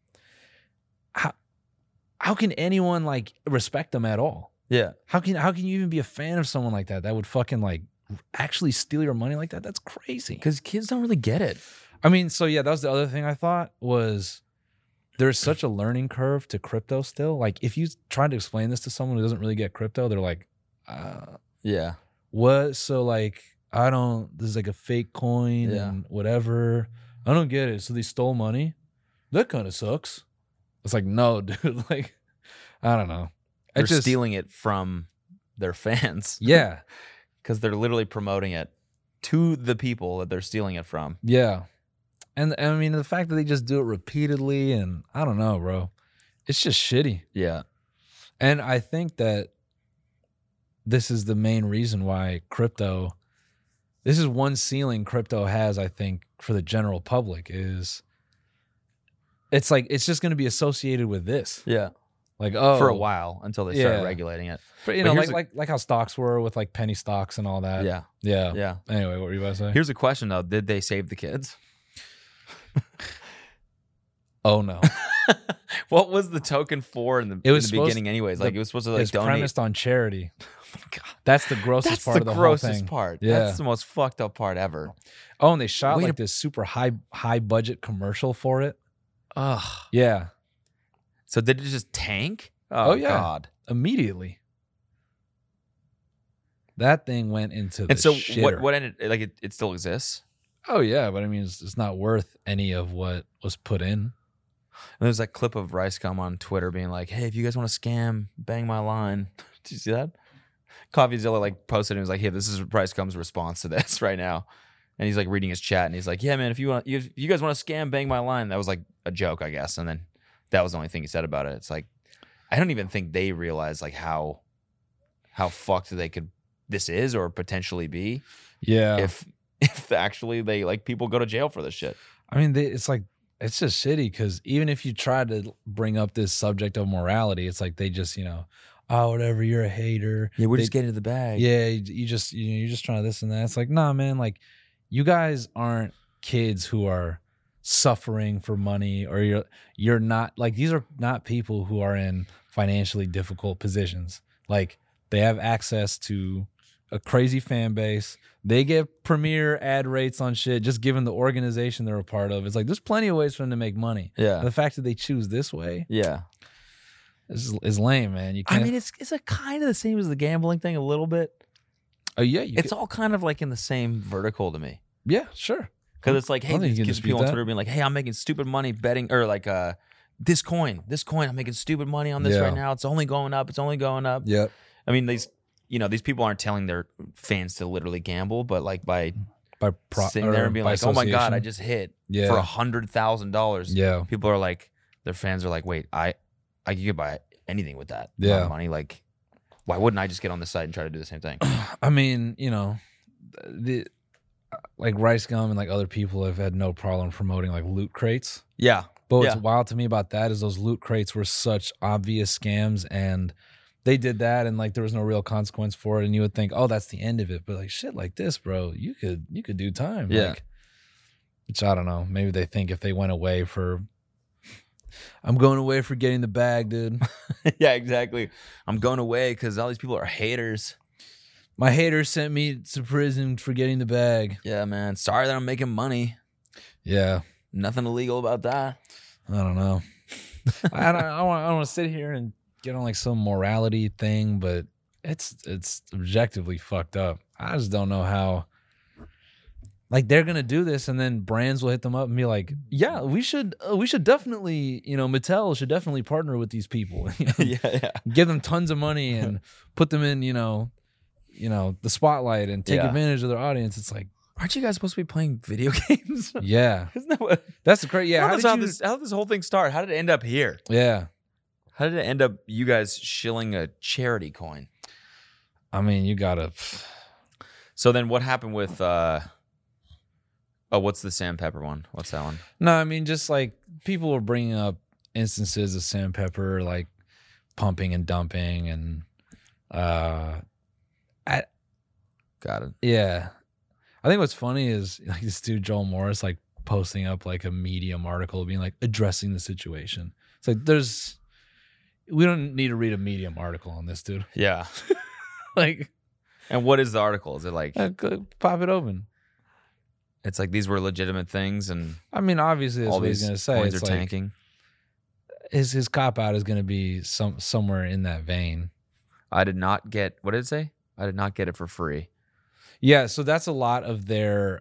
how can anyone respect them at all? Yeah. How can you even be a fan of someone like that would fucking actually steal your money like that? That's crazy. Because kids don't really get it. I mean, so yeah, that was the other thing I thought was there's such a learning curve to crypto still. If you try to explain this to someone who doesn't really get crypto, they're yeah. What? So I don't, this is a fake coin and whatever. I don't get it. So they stole money? That kind of sucks. It's no, dude. I don't know. They're stealing it from their fans. Yeah. Because they're literally promoting it to the people that they're stealing it from. Yeah. And I mean, the fact that they just do it repeatedly, and I don't know, bro. It's just shitty. Yeah. And I think that this is the main reason why this is one ceiling crypto has, I think, for the general public is it's it's just going to be associated with this. Yeah. For a while until they start regulating it. But, like how stocks were with penny stocks and all that. Yeah. Yeah. Yeah. Anyway, what were you about to say? Here's a question though. Did they save the kids? Oh no. What was the token for in the beginning, anyways? Like it was supposed to like it's donate. premised on charity. Oh my God. That's the grossest part of the grossest whole thing. part. Yeah. That's the most fucked up part ever. Oh, and they shot Way like to- this super high budget commercial for it. Ugh. Yeah. So did it just tank? Oh, yeah. God. Immediately. That thing went into the And so shitter. what ended like it still exists? Oh yeah, but I mean it's not worth any of what was put in. And there's that clip of Rice Gum on Twitter being like, "Hey, if you guys want to scam, bang my line." Did you see that? CoffeeZilla like posted and was like, "Hey, this is Rice Gum's response to this right now." And he's like reading his chat and he's like, "Yeah, man, if you guys want to scam, bang my line." That was like a joke, I guess. And then that was the only thing he said about it. It's like I don't even think they realize like how fucked this is or potentially be. Yeah. If actually they like people go to jail for this shit. I mean, it's like it's just shitty because even if you try to bring up this subject of morality, it's like they just oh whatever, you're a hater. Yeah, we're just getting to the bag. Yeah, you're just trying to this and that. It's like nah, man. Like you guys aren't kids who are suffering for money, or you're not like these are not people who are in financially difficult positions. Like they have access to a crazy fan base. They get premier ad rates on shit just given the organization they're a part of. It's like there's plenty of ways for them to make money. Yeah. And the fact that they choose this way, Yeah. is lame, man. You can't. I mean, it's a kind of the same as the gambling thing a little bit. Oh yeah, It's all kind of like in the same vertical to me. yeah, sure. Because it's like, I hey, don't think these you can kids dispute people on that. Twitter being like, hey, I'm making stupid money betting, or like this coin, I'm making stupid money on this Yeah. right now. It's only going up. Yep. I mean, these people aren't telling their fans to literally gamble, but like by sitting there and being by like, oh my God, I association. just hit Yeah. for $100,000. Yeah. People are like, their fans are like, wait, I could buy anything with that amount Yeah. of money. Like, why wouldn't I just get on the site and try to do the same thing? I mean, the like Rice Gum and like other people have had no problem promoting like loot crates. Yeah. But what's Yeah. wild to me about that is those loot crates were such obvious scams, and they did that and like there was no real consequence for it, and you would think, oh, that's the end of it. But like shit like this, bro, you could do time. Yeah. Like, which I don't know. Maybe they think if they went away I'm going away for getting the bag, dude. Yeah, exactly. I'm going away because all these people are haters. My haters sent me to prison for getting the bag. Yeah, man. Sorry that I'm making money. Yeah. Nothing illegal about that. I don't know. I don't want to sit here and get on like some morality thing, but it's objectively fucked up. I just don't know how. Like they're gonna do this, and then brands will hit them up and be like, "Yeah, we should definitely, Mattel should definitely partner with these people. Yeah. Give them tons of money and put them in, the spotlight and take Yeah. advantage of their audience." It's like, Aren't you guys supposed to be playing video games? yeah, Isn't that what? that's the crazy. Yeah, how did this whole thing start? How did it end up here? Yeah, How did it end up you guys shilling a charity coin? I mean, you gotta. So then what happened with what's the Sandpepper one? What's that one? No, I mean, just like people were bringing up instances of Sandpepper, like pumping and dumping, and Got it. yeah. I think what's funny is like this dude Joel Morris like posting up like a Medium article being like addressing the situation. It's like we don't need to read a Medium article on this, dude. Yeah. Like, And what is the article? Is it like pop it open? it's like these were legitimate things and I mean, obviously that's all what he's these gonna say. coins It's are like tanking? his cop out is gonna be somewhere in that vein. I did not get what did it say? I did not get it for free. Yeah, so that's a lot of their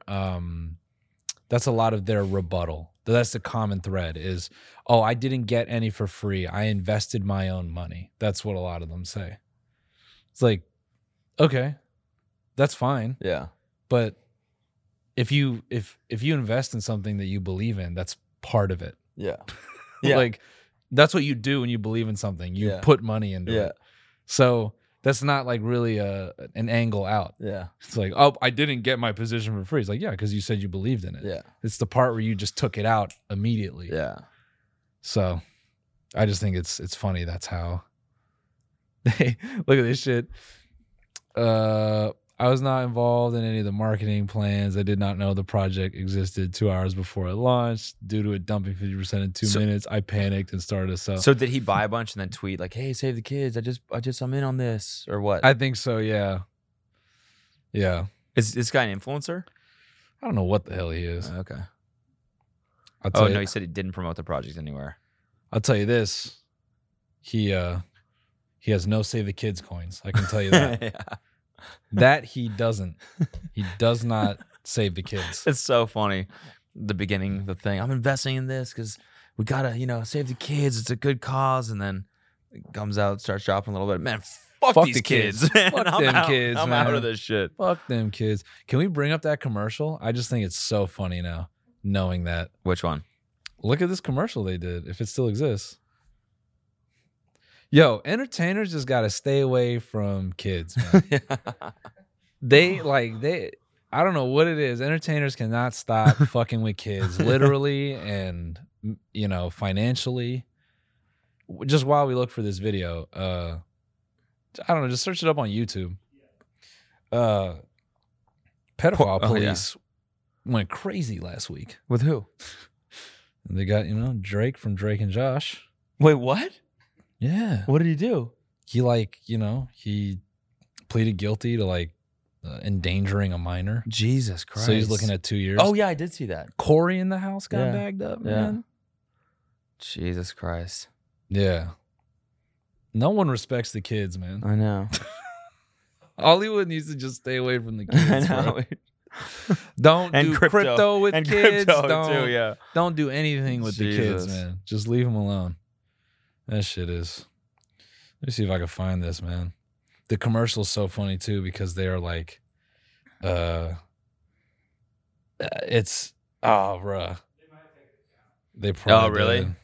rebuttal. That's the common thread is, oh, I didn't get any for free. I invested my own money. That's what a lot of them say. It's like, okay, that's fine. Yeah. But if you invest in something that you believe in, that's part of it. Yeah. Yeah. Like that's what you do when you believe in something. You Yeah. put money into Yeah. it. So that's not like really an angle out. Yeah. It's like, oh, I didn't get my position for free. It's like, yeah, because you said you believed in it. Yeah. It's the part where you just took it out immediately. Yeah. So I just think it's funny. That's how they look at this shit. I was not involved in any of the marketing plans. I did not know the project existed 2 hours before it launched. Due to it dumping 50% in 2 minutes, I panicked and started to sell. So did he buy a bunch and then tweet like, "Hey, save the kids! I'm in on this," or what? I think so. Yeah. Yeah. Is this guy an influencer? I don't know what the hell he is. Okay. I'll No, he said he didn't promote the project anywhere. I'll tell you this. He has no Save the Kids coins. I can tell you that. Yeah. That he doesn't. He does not save the kids. It's so funny. The beginning, the thing. I'm investing in this because we gotta, save the kids. It's a good cause. And then it comes out, starts dropping a little bit. Man, fuck these the kids. Man. Fuck I'm them out. kids. I'm man. out of this shit. Fuck them kids. Can we bring up that commercial? I just think it's so funny now, knowing that. Which one? Look at this commercial they did, if it still exists. Yo, entertainers just got to stay away from kids, man. They I don't know what it is. Entertainers cannot stop fucking with kids, literally and, financially. Just while we look for this video, I don't know, just search it up on YouTube. Pedophile police went crazy last week. With who? They got, Drake from Drake and Josh. Wait, what? Yeah. What did he do? He he pleaded guilty to endangering a minor. Jesus Christ. So he's looking at 2 years. Oh yeah, I did see that. Corey in the house got bagged up, man. Jesus Christ. Yeah. No one respects the kids, man. I know. Hollywood needs to just stay away from the kids. I know. Bro. Don't And do crypto. crypto with And kids. crypto, too, yeah. Don't do anything with the kids, Jesus. man. Just leave them alone. That shit is. Let me see if I can find this, man. The commercial's so funny too because they're like, it's bruh. They probably really? did.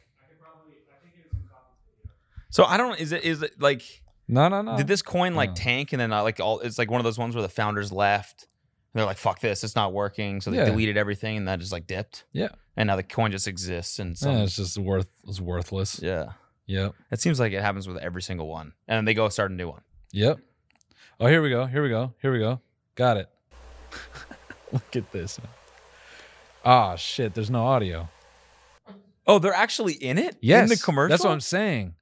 So I don't. Is it like? No. Did this coin tank and then it's like one of those ones where the founders left and they're like, "Fuck this, it's not working," so they deleted everything and that just dipped. Yeah. And now the coin just exists and it's just worthless. Yeah. Yep. It seems like it happens with every single one, and then they go start a new one. Yep. Oh, here we go. Got it. Look at this. Ah, shit. There's no audio. Oh, they're actually in it? Yes. In the commercial? That's what I'm saying.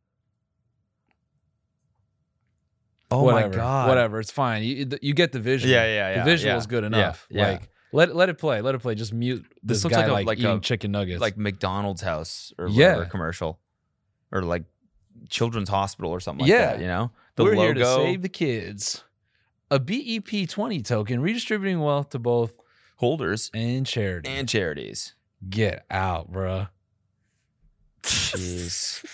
Oh, whatever, my God. Whatever. It's fine. You get the visual. Yeah. The visual is good enough. Yeah. Let it play. Let it play. Just mute this looks guy like eating a chicken nuggets. like McDonald's house or whatever commercial. Or like Children's Hospital or something like that, The We're logo. here to save the kids. A BEP 20 token redistributing wealth to both holders and charities. Get out, bruh. Jeez.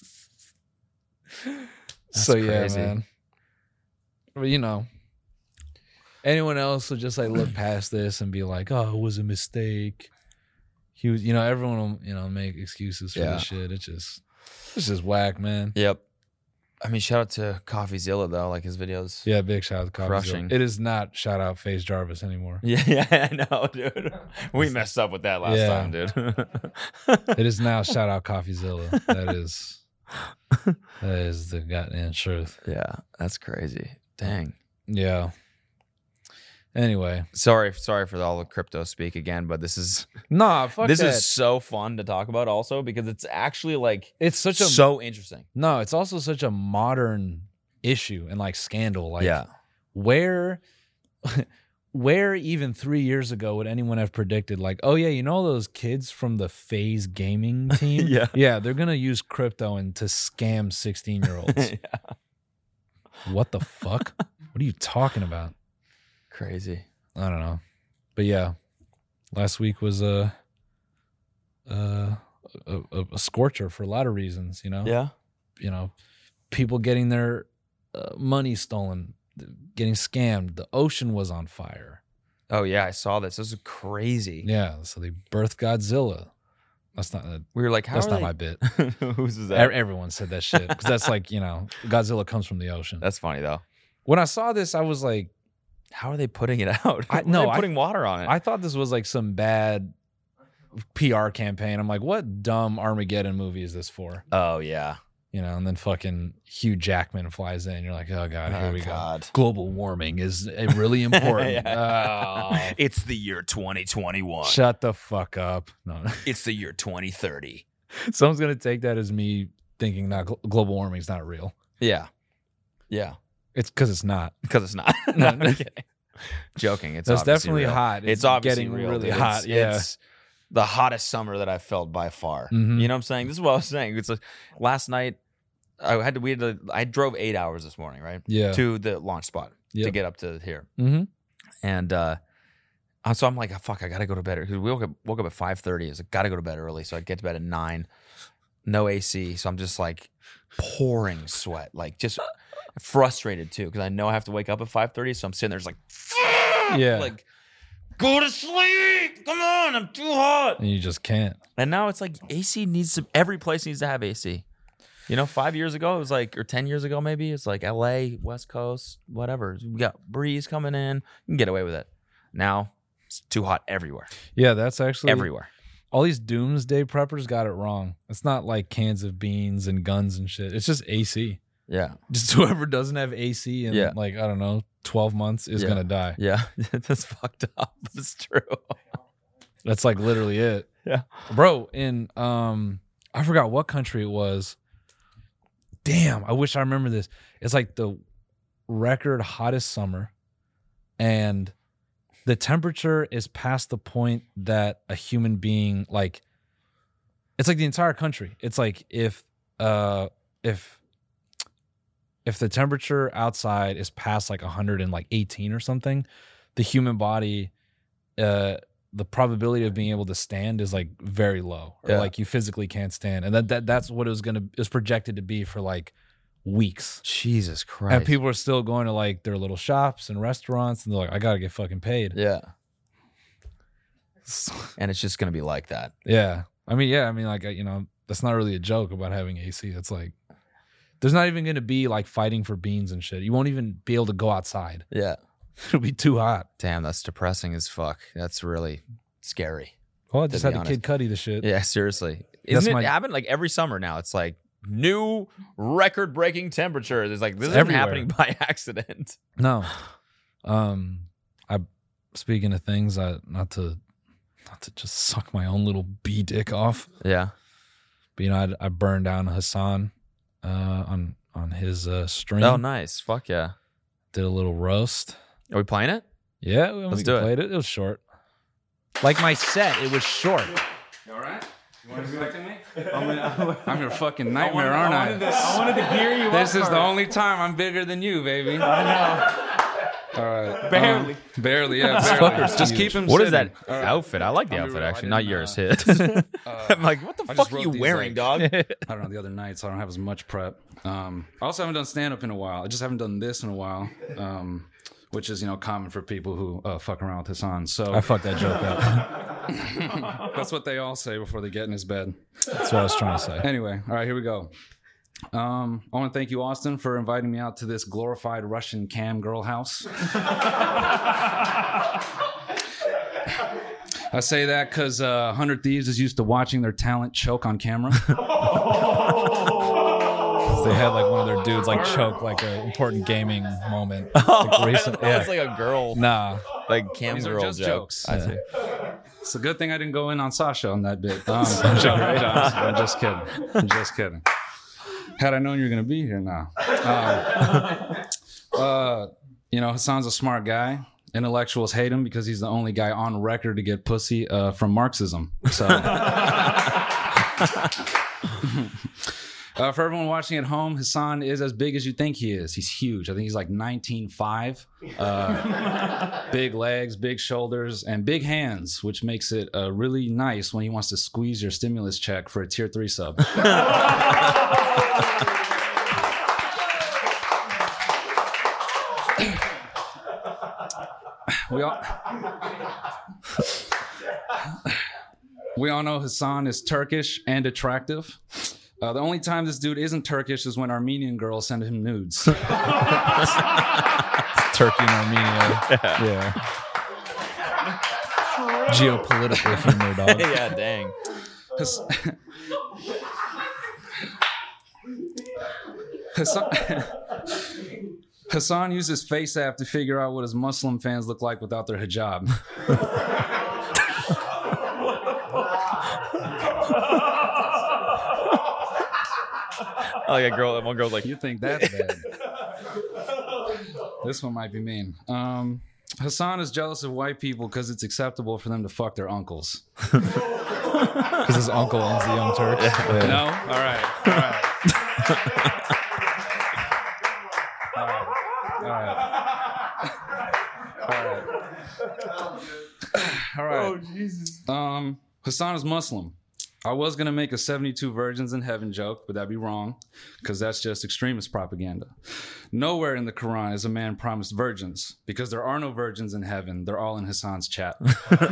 So crazy. yeah, man. But anyone else will just look past this and be like, "Oh, it was a mistake." He was, everyone will, make excuses for this shit. It's just whack, man. Yep. I mean, shout out to CoffeeZilla though, his videos. Yeah, big shout out to Crushing. CoffeeZilla. It is not shout out FaZe Jarvis anymore. Yeah, I know, dude. We messed up with that last time, dude. It is now shout out CoffeeZilla. That is the goddamn truth. Yeah, that's crazy. Dang. Yeah. Anyway, sorry for all the crypto speak again, but this is fuck this that. is so fun to talk about also because it's actually it's so interesting. No, it's also such a modern issue and scandal. Where even 3 years ago would anyone have predicted those kids from the FaZe gaming team? yeah, they're gonna use crypto and to scam 16-year-olds. What the fuck? What are you talking about? Crazy. I don't know, but yeah, last week was a scorcher for a lot of reasons. Yeah. People getting their money stolen, getting scammed. The ocean was on fire. Oh yeah, I saw this. This is crazy. Yeah, so they birthed Godzilla. That's not. We were like, how that's are not they? my bit. Whose is that? Everyone said that shit because that's Godzilla comes from the ocean. That's funny though. When I saw this, I was like, how are they putting it out? No, they're putting water on it. I thought this was some bad PR campaign. I'm like, what dumb Armageddon movie is this for? Oh yeah. You know, and then fucking Hugh Jackman flies in. You're like, oh God, here we go. Global warming is really important. It's the year 2021. Shut the fuck up. No. It's the year 2030. Someone's going to take that as me thinking global warming is not real. Yeah. It's because it's not. Because it's not. No, I'm kidding. Joking. It's That's obviously definitely real. hot. It's obviously getting real, really dude. hot. It's the hottest summer that I've felt by far. Mhm. You know what I'm saying? This is what I was saying. It's like last night I drove 8 hours this morning, right? Yeah. To the launch spot Yep. to get up to here. Mm-hmm. And so I'm like, fuck, I gotta go to bed because we woke up at 5:30. I was like, gotta go to bed early, so I'd get to bed at 9. No AC, so I'm just like pouring sweat, like just frustrated too because I know I have to wake up at 5:30. So I'm sitting there just like, Yeah. like go to sleep. Come on, I'm too hot. And you just can't. And now it's like AC every place needs to have AC. You know, 5 years ago, it was like, or 10 years ago, maybe, it's like LA, West Coast, whatever. We got breeze coming in. You can get away with it. Now, it's too hot everywhere. Yeah, that's actually Everywhere. All these doomsday preppers got it wrong. It's not like cans of beans and guns and shit. It's just AC. Yeah. Just whoever doesn't have AC in like, I don't know, 12 months is going to die. Yeah. That's fucked up, but it's true. That's like literally it. Yeah. Bro, in I forgot what country it was. Damn, I wish I remember this. It's like the record hottest summer, and the temperature is past the point that a human being, like, it's like the entire country. It's like if the temperature outside is past like 118 or something, the human body, the probability of being able to stand is like very low, or like you physically can't stand. And that's what it was projected to be for like weeks. Jesus Christ. And people are still going to like their little shops and restaurants, and they're like, I gotta get fucking paid. Yeah. And it's just going to be like that. Yeah. I mean, like, you know, that's not really a joke about having AC. It's like, there's not even going to be like fighting for beans and shit. You won't even be able to go outside. Yeah. It'll be too hot. Damn, that's depressing as fuck. That's really scary. Well, I just had to Kid Cudi the shit. Yeah, seriously. Isn't it happen like every summer now? It's like new record-breaking temperatures. It's like this isn't happening by accident. No. Speaking of things, not to just suck my own little bee dick off. Yeah. But you know, I burned down Hassan on his stream. Oh, nice. Fuck yeah. Did a little roast. Are we playing it? Yeah, Let's do it. Played it. It was short. Like my set, it was short. You all right? You want to talk to me? I'm your fucking nightmare, aren't I? I wanted to gear you up. This is the only time I'm bigger than you, baby. I know. All right. Barely. Barely, yeah. Barely. Just keep him What is sitting. that outfit? I like the outfit, actually. Not yours, his. I'm I'm like, what the fuck are you wearing, dog? I don't know, the other night, so I don't have as much prep. I also haven't done stand-up in a while. I just haven't done this in a while, which is, you know, common for people who fuck around with Hassan. So I fucked that joke up. That's what they all say before they get in his bed. That's what I was trying to say. Anyway, all right, here we go. I want to thank you, Austin, for inviting me out to this glorified Russian cam girl house. I say that because 100 Thieves is used to watching their talent choke on camera. They had like one of their dudes like choke like an important gaming moment. Oh, Like recent, it's like a girl. Nah. Like cam These are girl just jokes. I see. It's a good thing I didn't go in on Sasha on that bit. I'm just kidding. I'm just kidding. Had I known you were going to be here now. You know, Hassan's a smart guy. Intellectuals hate him because he's the only guy on record to get pussy from Marxism. So, for everyone watching at home, Hassan is as big as you think he is. He's huge. I think he's like 19.5. Big legs, big shoulders, and big hands, which makes it really nice when he wants to squeeze your stimulus check for a tier 3 sub. We all know Hassan is Turkish and attractive. The only time this dude isn't Turkish is when Armenian girls send him nudes. Turkey and Armenia. Yeah. Geopolitical humor, dog. Yeah, dang. Hassan uses Face App to figure out what his Muslim fans look like without their hijab. Oh yeah, one girl like, you think that's bad? This one might be mean. Hassan is jealous of white people because it's acceptable for them to fuck their uncles. Because his uncle owns the Young Turks. Yeah. No? All right. All right. Oh, Jesus. Hassan is Muslim. I was going to make a 72 virgins in heaven joke, but that'd be wrong because that's just extremist propaganda. Nowhere in the Quran is a man promised virgins because there are no virgins in heaven. They're all in Hassan's chat. That's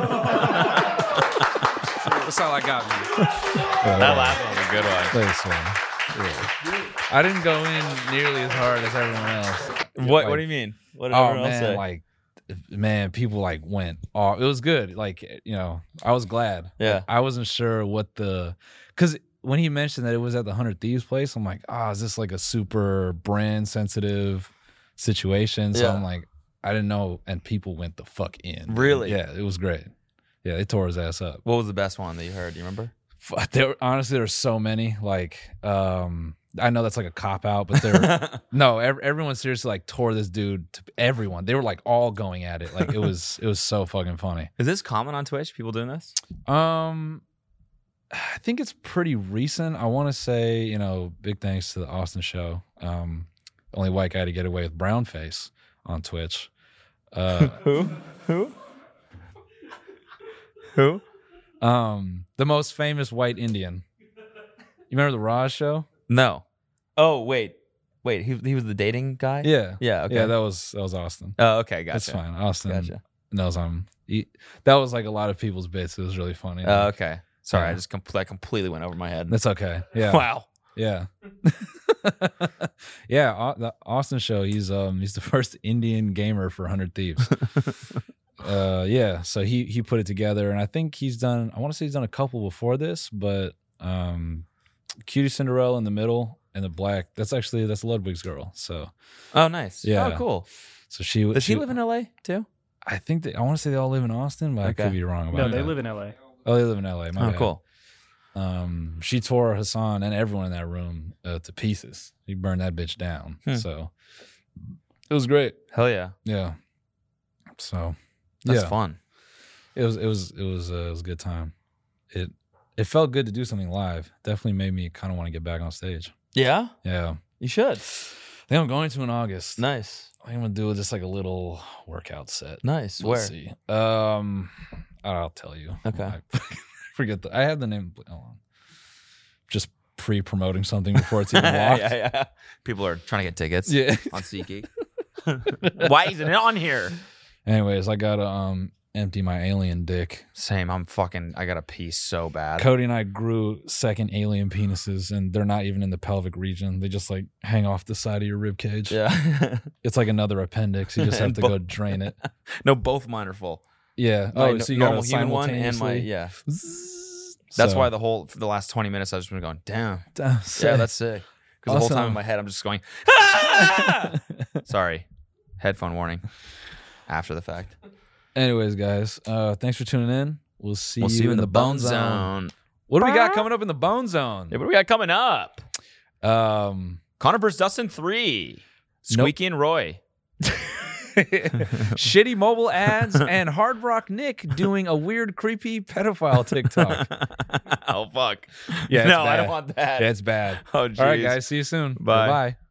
all I got, man. That last one was a good one. Thanks, man. Yeah. I didn't go in nearly as hard as everyone else. What do you mean? What did everyone else say? Like, man, people like went off. It was good. Like, you know, I was glad. Yeah. I wasn't sure what because when he mentioned that it was at the 100 Thieves place, I'm like, is this like a super brand sensitive situation? So I'm like, I didn't know. And people went the fuck in. Really? Yeah, it was great. Yeah, they tore his ass up. What was the best one that you heard? Do you remember? Honestly, there were so many. Like, I know that's like a cop out, but no, everyone seriously like tore this dude to everyone. They were like all going at it. Like it was so fucking funny. Is this common on Twitch? People doing this? I think it's pretty recent. I want to say, you know, big thanks to the Austin show. Only white guy to get away with brown face on Twitch. Who? The most famous white Indian. You remember the Raj show? No. Oh, wait. He was the dating guy? Yeah. Yeah, okay. Yeah, that was Austin. Oh, okay, gotcha. That's fine. Austin knows that was like a lot of people's bits. It was really funny. Oh, okay. Sorry, that completely went over my head. That's okay. Yeah. Wow. Yeah. Yeah, the Austin show, he's the first Indian gamer for 100 Thieves. Yeah, so he put it together, and I think I want to say he's done a couple before this, but Cutie Cinderella in the middle and the black, that's Ludwig's girl. So oh, nice. Yeah. Oh, cool. So she does she live in LA too? I think I want to say they all live in Austin, but I could be wrong about that. No, they live in LA. Oh, they live in LA. My bad. Cool. She tore Hassan and everyone in that room to pieces. He burned that bitch down. So it was great. Hell yeah. Yeah. So that's fun. It was a good time. It felt good to do something live. Definitely made me kind of want to get back on stage. Yeah? Yeah. You should. I think I'm going to in August. Nice. I'm gonna do just like a little workout set. Nice. We'll Where? see. I'll tell you. Okay. I forget I had the name. Hold on. Just pre-promoting something before it's even locked. Yeah. People are trying to get tickets. Yeah. On SeatGeek. Why isn't it on here? Anyways, I gotta empty my alien dick. Same. I gotta pee so bad. Cody and I grew second alien penises, and they're not even in the pelvic region. They just like hang off the side of your rib cage. Yeah. It's like another appendix. You just have to go drain it. No, both mine are full. Yeah. So you normal human one and my That's why for the last 20 minutes I've just been going damn. Yeah, that's sick. Because the whole time in my head I'm just going. Ah! Sorry, headphone warning. After the fact. Anyways, guys, thanks for tuning in. We'll see you in the Bone Zone. What do we got coming up in the Bone Zone? Yeah, what do we got coming up? Connor vs. Dustin 3. Squeaky and Roy. Shitty mobile ads and Hard Rock Nick doing a weird, creepy pedophile TikTok. Oh, fuck. Yeah, no, I don't want that. Yeah, it's bad. Oh, geez. All right, guys. See you soon. Bye. Bye.